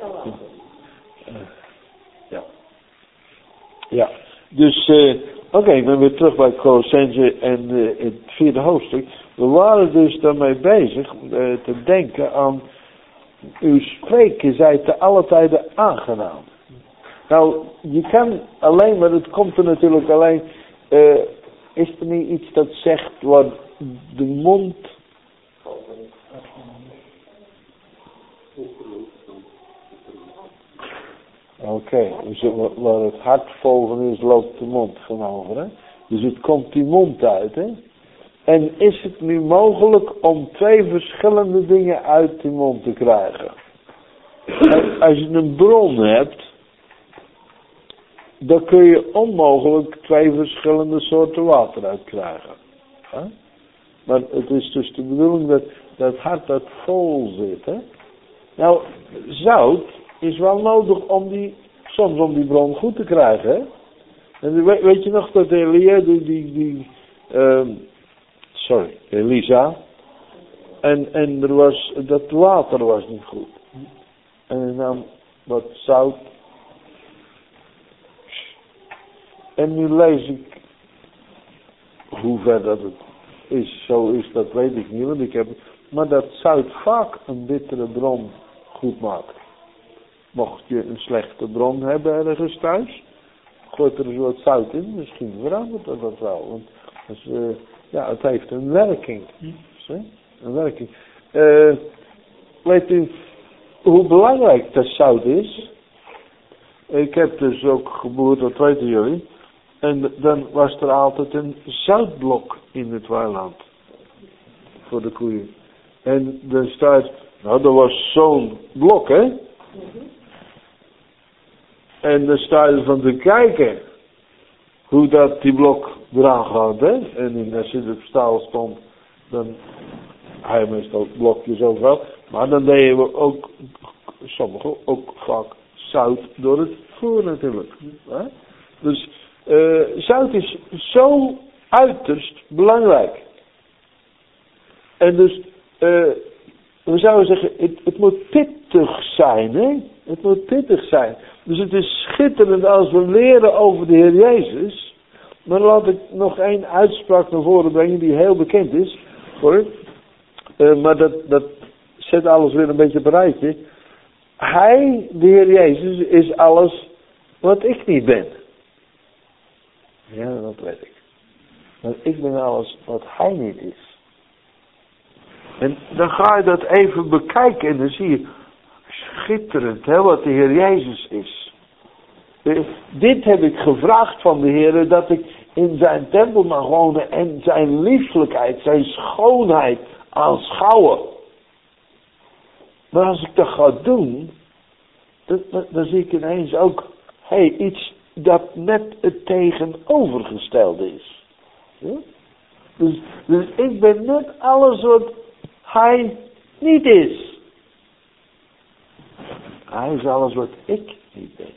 Ja, dus oké, ik ben weer terug bij Colossense en het 4e hoofdstuk. We waren dus daarmee bezig te denken aan uw spreken zij te alle tijden aangenaam. Nou, je kan alleen, maar het komt er natuurlijk alleen, is er niet iets dat zegt wat de mond... Oké, dus waar het hart vol van is, loopt de mond van over, hè? Dus het komt die mond uit, hè? En is het nu mogelijk om 2 verschillende dingen uit die mond te krijgen? Als je een bron hebt, dan kun je onmogelijk 2 verschillende soorten water uit krijgen. Huh? Maar het is dus de bedoeling dat het hart dat vol zit, hè? Nou, zout is wel nodig om soms om die bron goed te krijgen, hè? En weet je nog dat Elia, Elisa, en er was, dat water was niet goed. En hij nam wat zout. En nu lees ik, hoe ver dat het is, zo is, dat weet ik niet, want maar dat zout vaak een bittere bron goed maakt. Mocht je een slechte bron hebben ergens thuis, gooit er eens wat zout in, misschien verandert dat wel. Want het heeft een werking. Een werking. Weet u hoe belangrijk dat zout is? Ik heb dus ook geboerd, dat weten jullie. En dan was er altijd een zoutblok in het weiland. Voor de koeien. En dan staat, dat was zo'n blok, hè? En dan sta je van te kijken hoe dat die blok eraan gaat, hè? En als je op staal stond, dan had je meestal blokjes overal. Maar dan deden we ook, sommigen ook vaak zout door het voer natuurlijk. Hè? Dus zout is zo uiterst belangrijk. En dus, we zouden zeggen, het moet pittig zijn, hè? Het moet pittig zijn. Dus het is schitterend als we leren over de Heer Jezus. Maar laat ik nog 1 uitspraak naar voren brengen die heel bekend is. Hoor. Maar dat zet alles weer een beetje op een rijtje. Hij, de Heer Jezus, is alles wat ik niet ben. Ja, dat weet ik. Maar ik ben alles wat hij niet is. En dan ga je dat even bekijken en dan zie je schitterend, hè, wat de Heer Jezus is. Dit heb ik gevraagd van de Heer, dat ik in zijn tempel mag wonen en zijn lieflijkheid, zijn schoonheid aanschouwen. Maar als ik dat ga doen, dan zie ik ineens ook, iets dat net het tegenovergestelde is. Ja? Dus ik ben net alles wat hij niet is. Hij is alles wat ik niet ben.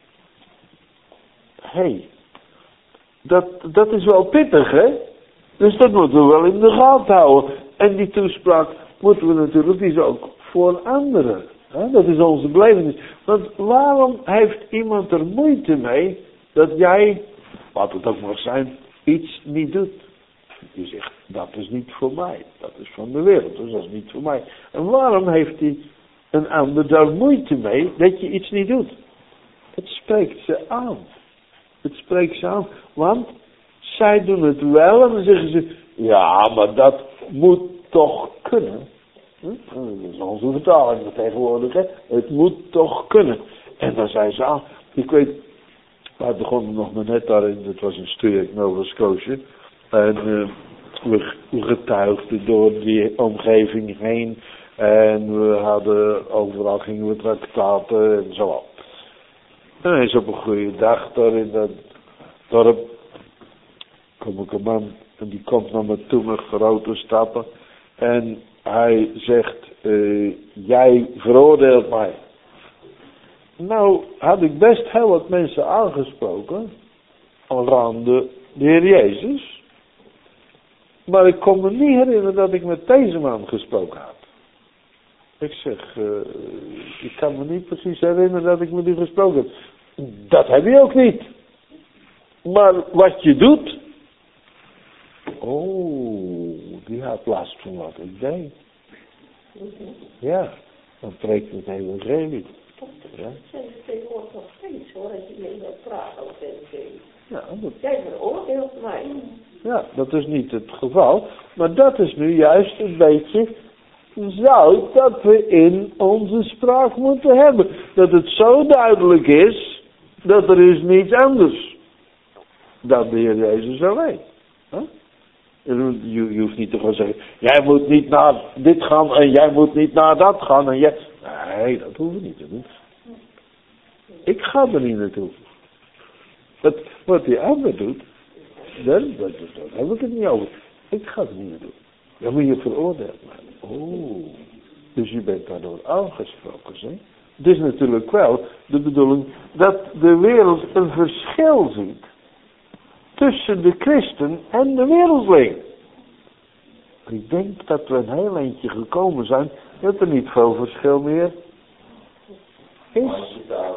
Dat is wel pittig, hè? Dus dat moeten we wel in de gaten houden. En die toespraak moeten we natuurlijk, die is ook voor anderen. Hè? Dat is onze belevenis. Want waarom heeft iemand er moeite mee dat jij, wat het ook mag zijn, iets niet doet? Je zegt, dat is niet voor mij. Dat is van de wereld, dus dat is niet voor mij. En waarom heeft een ander daar moeite mee dat je iets niet doet? Het spreekt ze aan. Het spreekt ze aan. Want zij doen het wel en dan zeggen ze, ja, maar dat moet toch kunnen. Dat is onze vertaling tegenwoordig, hè. Het moet toch kunnen. En dan zei ze aan, ik weet, wij begonnen nog maar net daarin, het was een streek Nova Scotia. En we getuigden door die omgeving heen. En we hadden, overal gingen we traktaten en zo al. En eens op een goede dag daar in dat dorp kom ik een man en die komt naar me toe met grote stappen. En hij zegt, jij veroordeelt mij. Nou had ik best heel wat mensen aangesproken aan de Heer Jezus. Maar ik kon me niet herinneren dat ik met deze man gesproken had. Ik zeg, ik kan me niet precies herinneren dat ik met u gesproken heb. Dat heb je ook niet. Maar wat je doet. Oh, die had last van wat ik deed. Ja, dan preekt het evangelie. Ja. Zijn ze tegenwoordig nog steeds hoor, als je mee gaat praten over het evangelie. Ja, dat... Jij veroordeelt mij. Ja, dat is niet het geval. Maar dat is nu juist een beetje zout dat we in onze spraak moeten hebben. Dat het zo duidelijk is, dat er is niets anders dan de Heer Jezus alleen. Huh? Je hoeft niet te gaan zeggen, jij moet niet naar dit gaan en jij moet niet naar dat gaan. En jij... Nee, dat hoeven we niet te doen. Ik ga er niet naartoe. Wat die ander doet, daar heb ik het niet over. Ik ga er niet naartoe. Dan moet je veroordeeld worden. Oh, dus je bent daardoor aangesproken, zeg. Het is natuurlijk wel de bedoeling dat de wereld een verschil ziet tussen de christen en de wereldling. Ik denk dat we een heel eindje gekomen zijn dat er niet veel verschil meer is.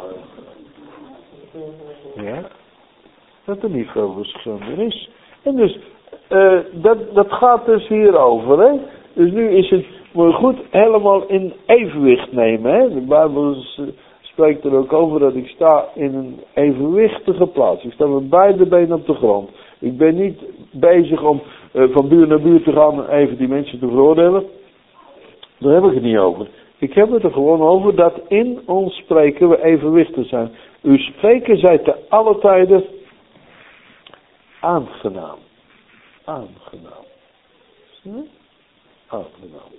Ja, dat er niet veel verschil meer is. En dus, dat gaat dus hierover, hè. Dus nu is het, moet je goed helemaal in evenwicht nemen, hè. De Bijbel spreekt er ook over dat ik sta in een evenwichtige plaats. Ik sta met beide benen op de grond. Ik ben niet bezig om van buur naar buur te gaan en even die mensen te veroordelen. Daar heb ik het niet over. Ik heb het er gewoon over dat in ons spreken we evenwichtig zijn. Uw spreken zij te alle tijden aangenaam. Aangenaam. Hm? Aangenaam.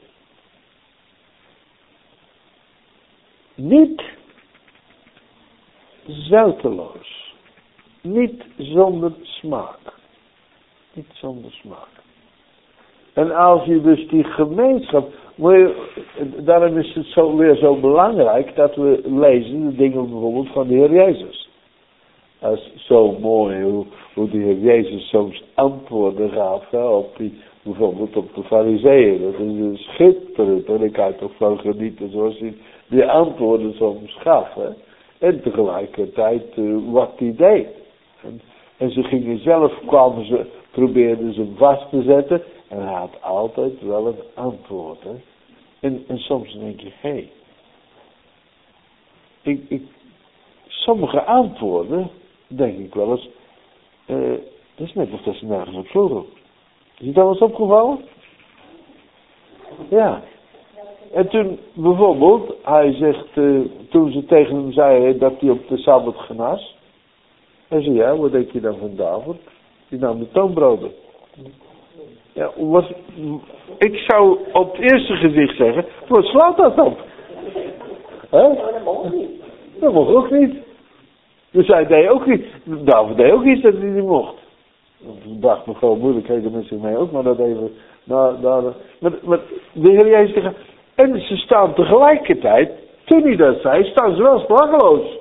Niet zouteloos. Niet zonder smaak. Niet zonder smaak. En als je dus die gemeenschap... Daarom is het weer zo belangrijk dat we lezen de dingen bijvoorbeeld van de Heer Jezus. Dat is zo mooi hoe de Heer Jezus soms antwoorden gaf, hè, op die, bijvoorbeeld op de Farizeeën. Dat is schitterend, en ik kan toch van genieten zoals hij die antwoorden soms gaf. Hè. En tegelijkertijd wat hij deed. En ze gingen zelf, probeerden ze hem vast te zetten. En hij had altijd wel een antwoord. Hè. En soms denk je, hé. Sommige antwoorden, denk ik wel eens, dat is net of dat ze nergens op sloegen. Is je dat wel eens opgevallen? Ja. En toen, bijvoorbeeld, hij zegt, toen ze tegen hem zeiden dat hij op de Sabbat genas. Hij zei, ja, wat denk je dan van David? Die nam de toonbroden. Ja, ik zou op het eerste gezicht zeggen, wat slaat dat op? Hè? Dat mag niet. Dat mocht ook niet. Dus hij deed ook niet. David deed ook iets dat hij niet mocht. Ik dacht nog wel moeilijkheden met zich mee ook, maar dat even... Maar de Heer Jezus zegt, en ze staan tegelijkertijd, toen hij dat zei, staan ze wel sprakeloos.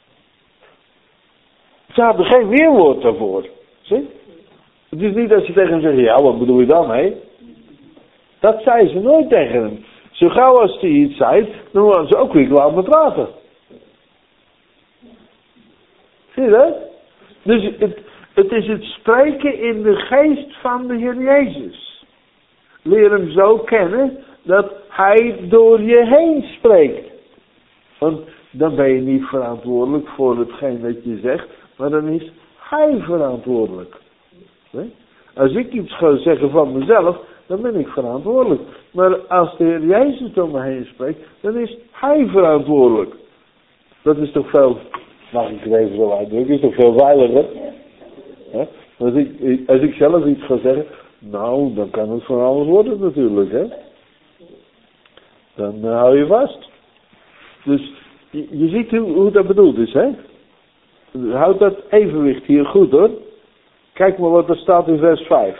Ze hadden geen weerwoord daarvoor. Zie? Het is niet dat ze tegen hem zeggen, ja, wat bedoel je dan, hè? Dat zei ze nooit tegen hem. Zo gauw als hij iets zei, dan waren ze ook weer klaar met praten. Zie je dat? Dus het is het spreken in de geest van de Heer Jezus. Leer hem zo kennen dat hij door je heen spreekt. Want dan ben je niet verantwoordelijk voor hetgeen dat je zegt, maar dan is hij verantwoordelijk. Nee? Als ik iets ga zeggen van mezelf, dan ben ik verantwoordelijk. Maar als de Heer Jezus om me heen spreekt, dan is hij verantwoordelijk. Dat is toch veel, mag ik het even zo uitdrukken, is toch veel veiliger? Hè? Als ik zelf iets ga zeggen, nou, dan kan het van alles worden natuurlijk, hè. Dan hou je vast. Dus, je ziet hoe dat bedoeld is, hè. Houd dat evenwicht hier goed, hoor. Kijk maar wat er staat in vers 5.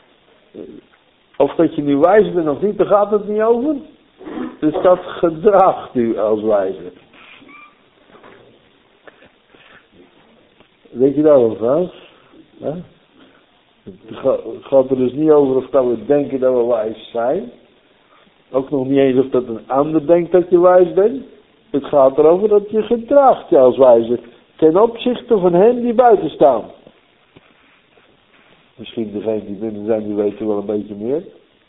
Of dat je nu wijs bent of niet, daar gaat het niet over. Dus dat gedraagt u als wijze. Weet je dat wel, Frans? Ja? Het gaat er dus niet over of dat we denken dat we wijs zijn. Ook nog niet eens of dat een ander denkt dat je wijs bent. Het gaat erover dat je gedraagt je als wijze. Ten opzichte van hen die buiten staan. Misschien degenen die binnen zijn, die weten wel een beetje meer.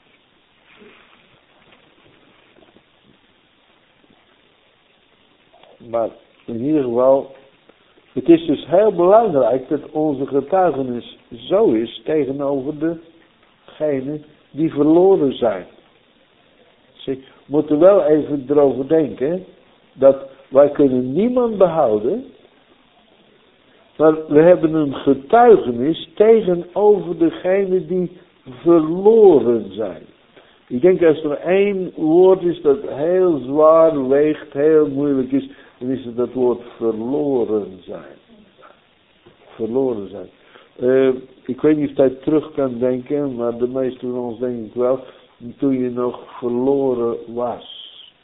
Maar in ieder geval, het is dus heel belangrijk dat onze getuigenis zo is tegenover degenen die verloren zijn. Dus ik moet er wel even erover denken, dat wij kunnen niemand behouden, maar we hebben een getuigenis tegenover degenen die verloren zijn. Ik denk als er één woord is dat heel zwaar weegt, heel moeilijk is, dan is het dat woord verloren zijn. Verloren zijn. Ik weet niet of jij terug kan denken, maar de meesten van ons denk ik wel, toen je nog verloren was.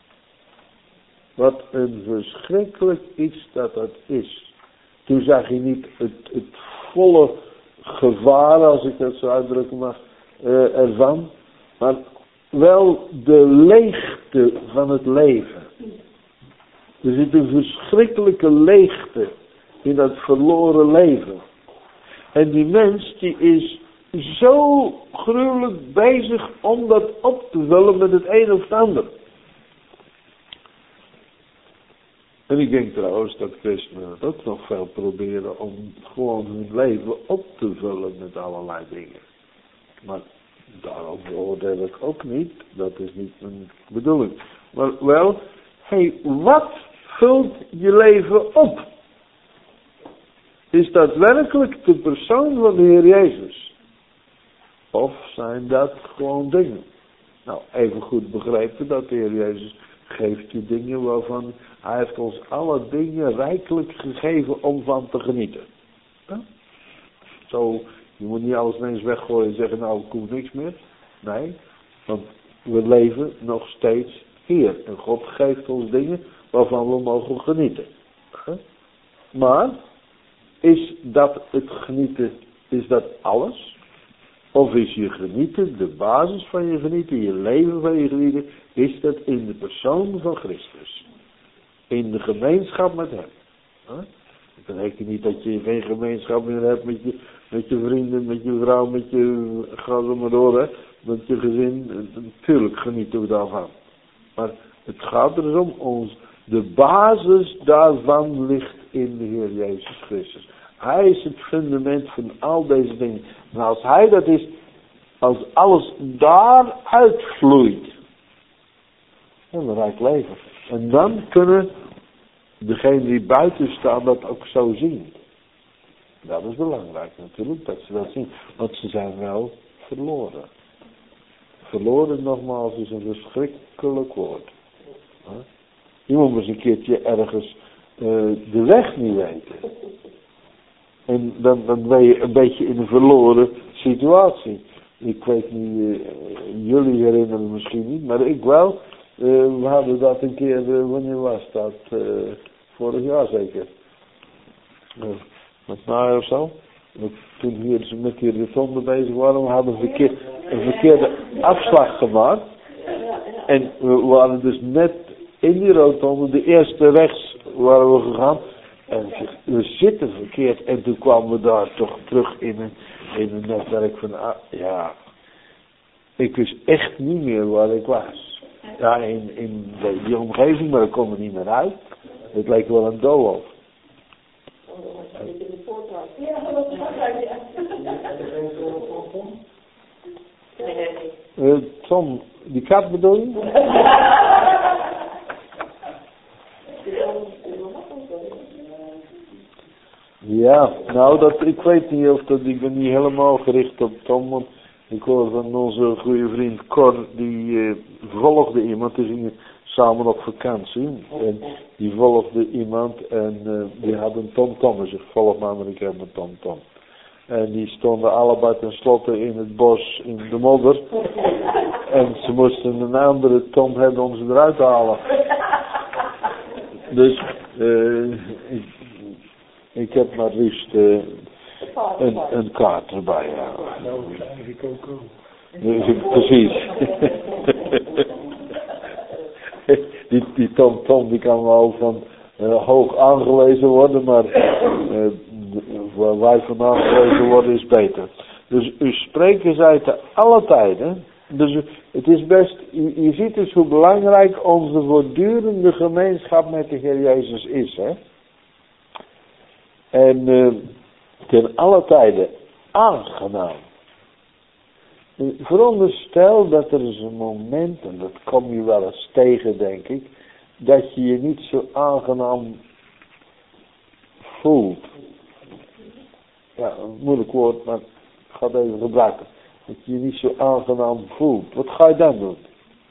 Wat een verschrikkelijk iets dat is. Toen zag je niet het volle gevaar, als ik dat zo uitdrukken mag, ervan. Maar wel de leegte van het leven. Er zit een verschrikkelijke leegte in dat verloren leven. En die mens die is zo gruwelijk bezig om dat op te vullen met het een of het ander. En ik denk trouwens dat christenen het ook nog veel proberen om gewoon hun leven op te vullen met allerlei dingen. Maar daarover oordeel ik ook niet, dat is niet mijn bedoeling. Maar wel, wat vult je leven op? Is dat werkelijk de persoon van de Heer Jezus? Of zijn dat gewoon dingen? Nou, even goed begrepen dat de Heer Jezus geeft u dingen waarvan hij heeft ons alle dingen rijkelijk gegeven om van te genieten. Ja? Zo, je moet niet alles ineens weggooien en zeggen, nou ik hoef niks meer. Nee, want we leven nog steeds hier. En God geeft ons dingen waarvan we mogen genieten. Ja? Maar, is dat het genieten, is dat alles? Of is je genieten, de basis van je genieten, je leven van je genieten, is dat in de persoon van Christus. In de gemeenschap met hem. Dat betekent niet dat je geen gemeenschap meer hebt met je vrienden, met je vrouw, met je, ga er maar door, hè, met je gezin. Natuurlijk genieten we daarvan. Maar het gaat erom, de basis daarvan ligt in de Heer Jezus Christus. Hij is het fundament van al deze dingen. En als hij dat is, als alles daaruit vloeit, dan rijk leven. En dan kunnen degenen die buiten staan dat ook zo zien. Dat is belangrijk natuurlijk, dat ze dat zien. Want ze zijn wel verloren. Verloren nogmaals is een verschrikkelijk woord. Je moet eens een keertje ergens de weg niet weten. En dan ben je een beetje in een verloren situatie. Ik weet niet, jullie herinneren misschien niet, maar ik wel. We hadden dat een keer, wanneer was dat? Vorig jaar zeker. Met najaar of zo. Toen hier met die rotonde bezig waren, we hadden een verkeerde afslag gemaakt. En we waren dus net in die rotonde, de eerste rechts waren we gegaan. En we zitten verkeerd en toen kwamen we daar toch terug in een netwerk van, ja, ik wist echt niet meer waar ik was. Ja, in die omgeving, maar ik kon er niet meer uit. Het leek wel een doolhof. was in de voordracht. Ja, dat is waar, ja. Tom, die kat bedoel je? Ja, nou ik weet niet of dat, ik ben niet helemaal gericht op Tom, want ik hoor van onze goede vriend Cor, die volgde iemand, die gingen samen op vakantie, en die volgde iemand en die had een TomTom, dus ik volg maar ik heb een TomTom. En die stonden allebei tenslotte in het bos in de modder. En ze moesten een andere Tom hebben om ze eruit te halen. Dus ik heb maar liefst een kaart erbij. Ja. Nou, krijg ik ook. Precies. Die Tom die kan wel van hoog aangelezen worden, maar waar wij van aangelezen worden is beter. Dus u spreken uit alle tijden. Dus het is best, je ziet dus hoe belangrijk onze voortdurende gemeenschap met de Heer Jezus is. Hè? En ten alle tijden aangenaam. Veronderstel dat er is een moment, en dat kom je wel eens tegen denk ik, dat je je niet zo aangenaam voelt. Ja, een moeilijk woord, maar ik ga het even gebruiken. Dat je je niet zo aangenaam voelt. Wat ga je dan doen?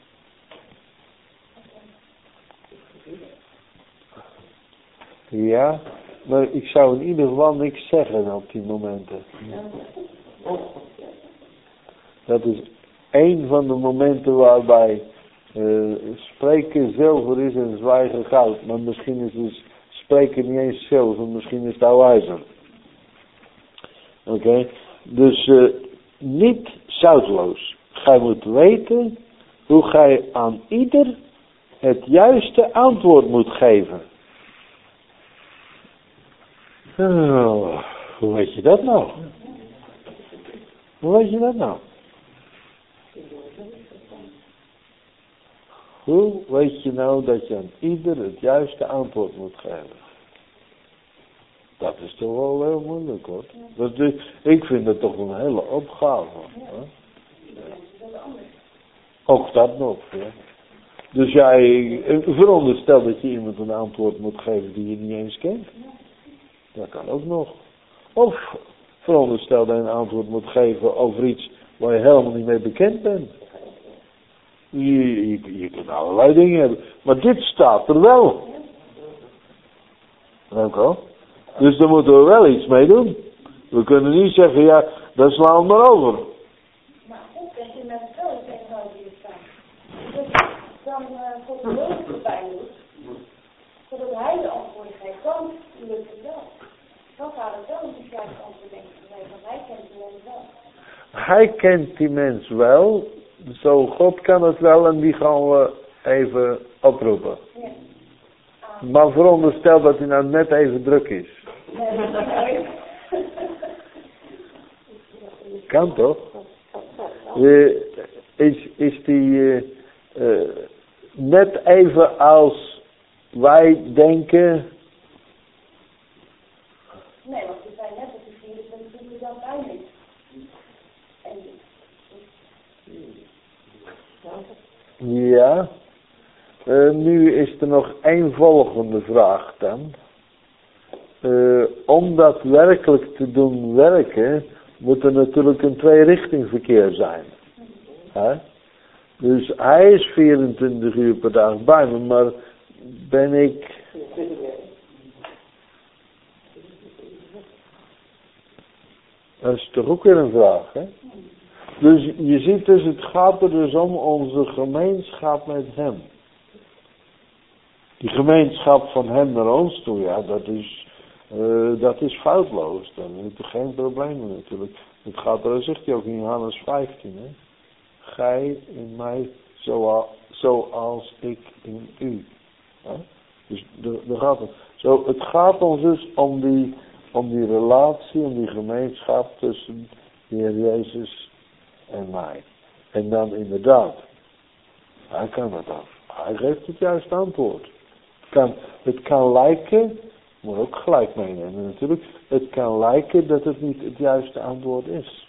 Ja, maar ik zou in ieder geval niks zeggen op die momenten. Dat is één van de momenten waarbij spreken zilver is en zwijgen goud. Maar misschien is dus spreken niet eens zilver, misschien is het oude ijzer. Oké? Dus niet zoutloos. Gij moet weten hoe gij aan ieder het juiste antwoord moet geven. Oh, hoe weet je dat nou? Hoe weet je dat nou? Hoe weet je nou dat je aan ieder het juiste antwoord moet geven? Dat is toch wel heel moeilijk hoor. Ik vind het toch een hele opgave. Hè? Ook dat nog. Ja. Dus jij veronderstel dat je iemand een antwoord moet geven die je niet eens kent. Dat kan ook nog. Of veronderstel dat je een antwoord moet geven over iets waar je helemaal niet mee bekend bent. Je kunt allerlei dingen hebben. Maar dit staat er wel. Ook al. Dus daar moeten we wel iets mee doen. We kunnen niet zeggen, ja, dat slaan we maar over. Maar goed, als je met het wel tegenover je staat. Dus dan God de hulp erbij doet. Zodat hij de antwoorden geeft, dan lukt het wel. Dan gaat het wel om die juiste antwoord denken te geven, want hij kent die mens wel. Hij kent die mens wel. Zo, God kan het wel en die gaan we even oproepen. Ja. Maar veronderstel dat hij nou net even druk is. Nee. Kan toch? Is die net even als wij denken? Nee, want we zijn net op de 24 uur dan bij is. Ja. Nu is er nog één volgende vraag dan. Om dat werkelijk te doen werken, moet er natuurlijk een tweerichtingverkeer zijn. Dus hij is 24 uur per dag bij me, maar ben ik... Dat is toch ook weer een vraag, hè? Dus je ziet dus, het gaat er dus om onze gemeenschap met hem. Die gemeenschap van hem naar ons toe, ja, dat is foutloos. Dan heb je geen problemen natuurlijk. Het gaat er, zegt hij ook in Johannes 15, hè. Gij in mij zoals ik in u. Ja? Dus daar gaat het. Zo, het gaat ons dus om die relatie, om die gemeenschap tussen de Heer Jezus en mij. En dan inderdaad, hij kan het af. Hij geeft het juiste antwoord. Het kan lijken Moet ook gelijk meenemen. Natuurlijk, het kan lijken dat het niet het juiste antwoord is.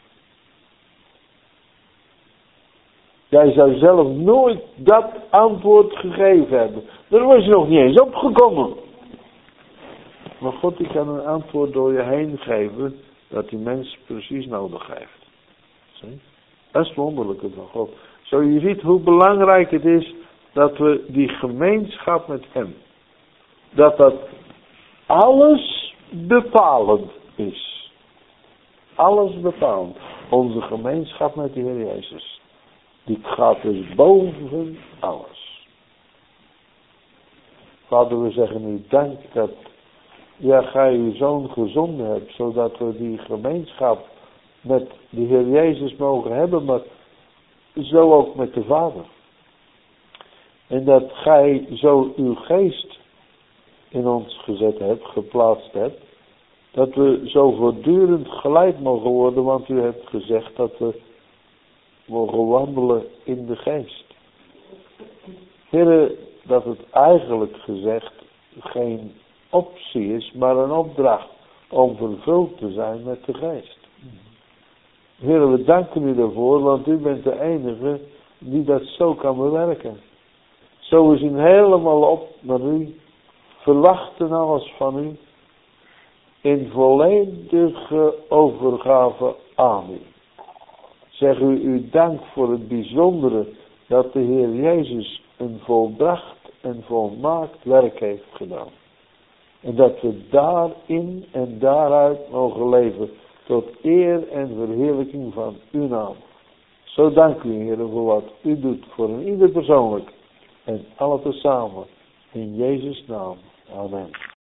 Jij zou zelf nooit dat antwoord gegeven hebben. Daar was je nog niet eens opgekomen. Maar God die kan een antwoord door je heen geven dat die mens precies nodig heeft. Zie? Dat is het wonderlijke van God. Zo je ziet hoe belangrijk het is dat we die gemeenschap met hem, dat alles bepalend is. Alles bepalend. Onze gemeenschap met de Heer Jezus. Die gaat dus boven alles. Vader, we zeggen u dank dat gij uw Zoon gezonden hebt, zodat we die gemeenschap met de Heer Jezus mogen hebben, maar zo ook met de Vader. En dat gij zo uw geest in ons gezet hebt, geplaatst hebt, dat we zo voortdurend geleid mogen worden, want u hebt gezegd dat we mogen wandelen in de geest. Heere, dat het eigenlijk gezegd geen optie is, maar een opdracht om vervuld te zijn met de geest. Heere, we danken u daarvoor, want u bent de enige die dat zo kan bewerken. Zo we zien helemaal op naar u, verwachten alles van u, in volledige overgave aan u. Zeg u dank voor het bijzondere dat de Heer Jezus een volbracht en volmaakt werk heeft gedaan. En dat we daarin en daaruit mogen leven tot eer en verheerlijking van uw naam. Zo dank u, Heer, voor wat u doet voor een ieder persoonlijk en alle tezamen. In Jezus' naam. Amen.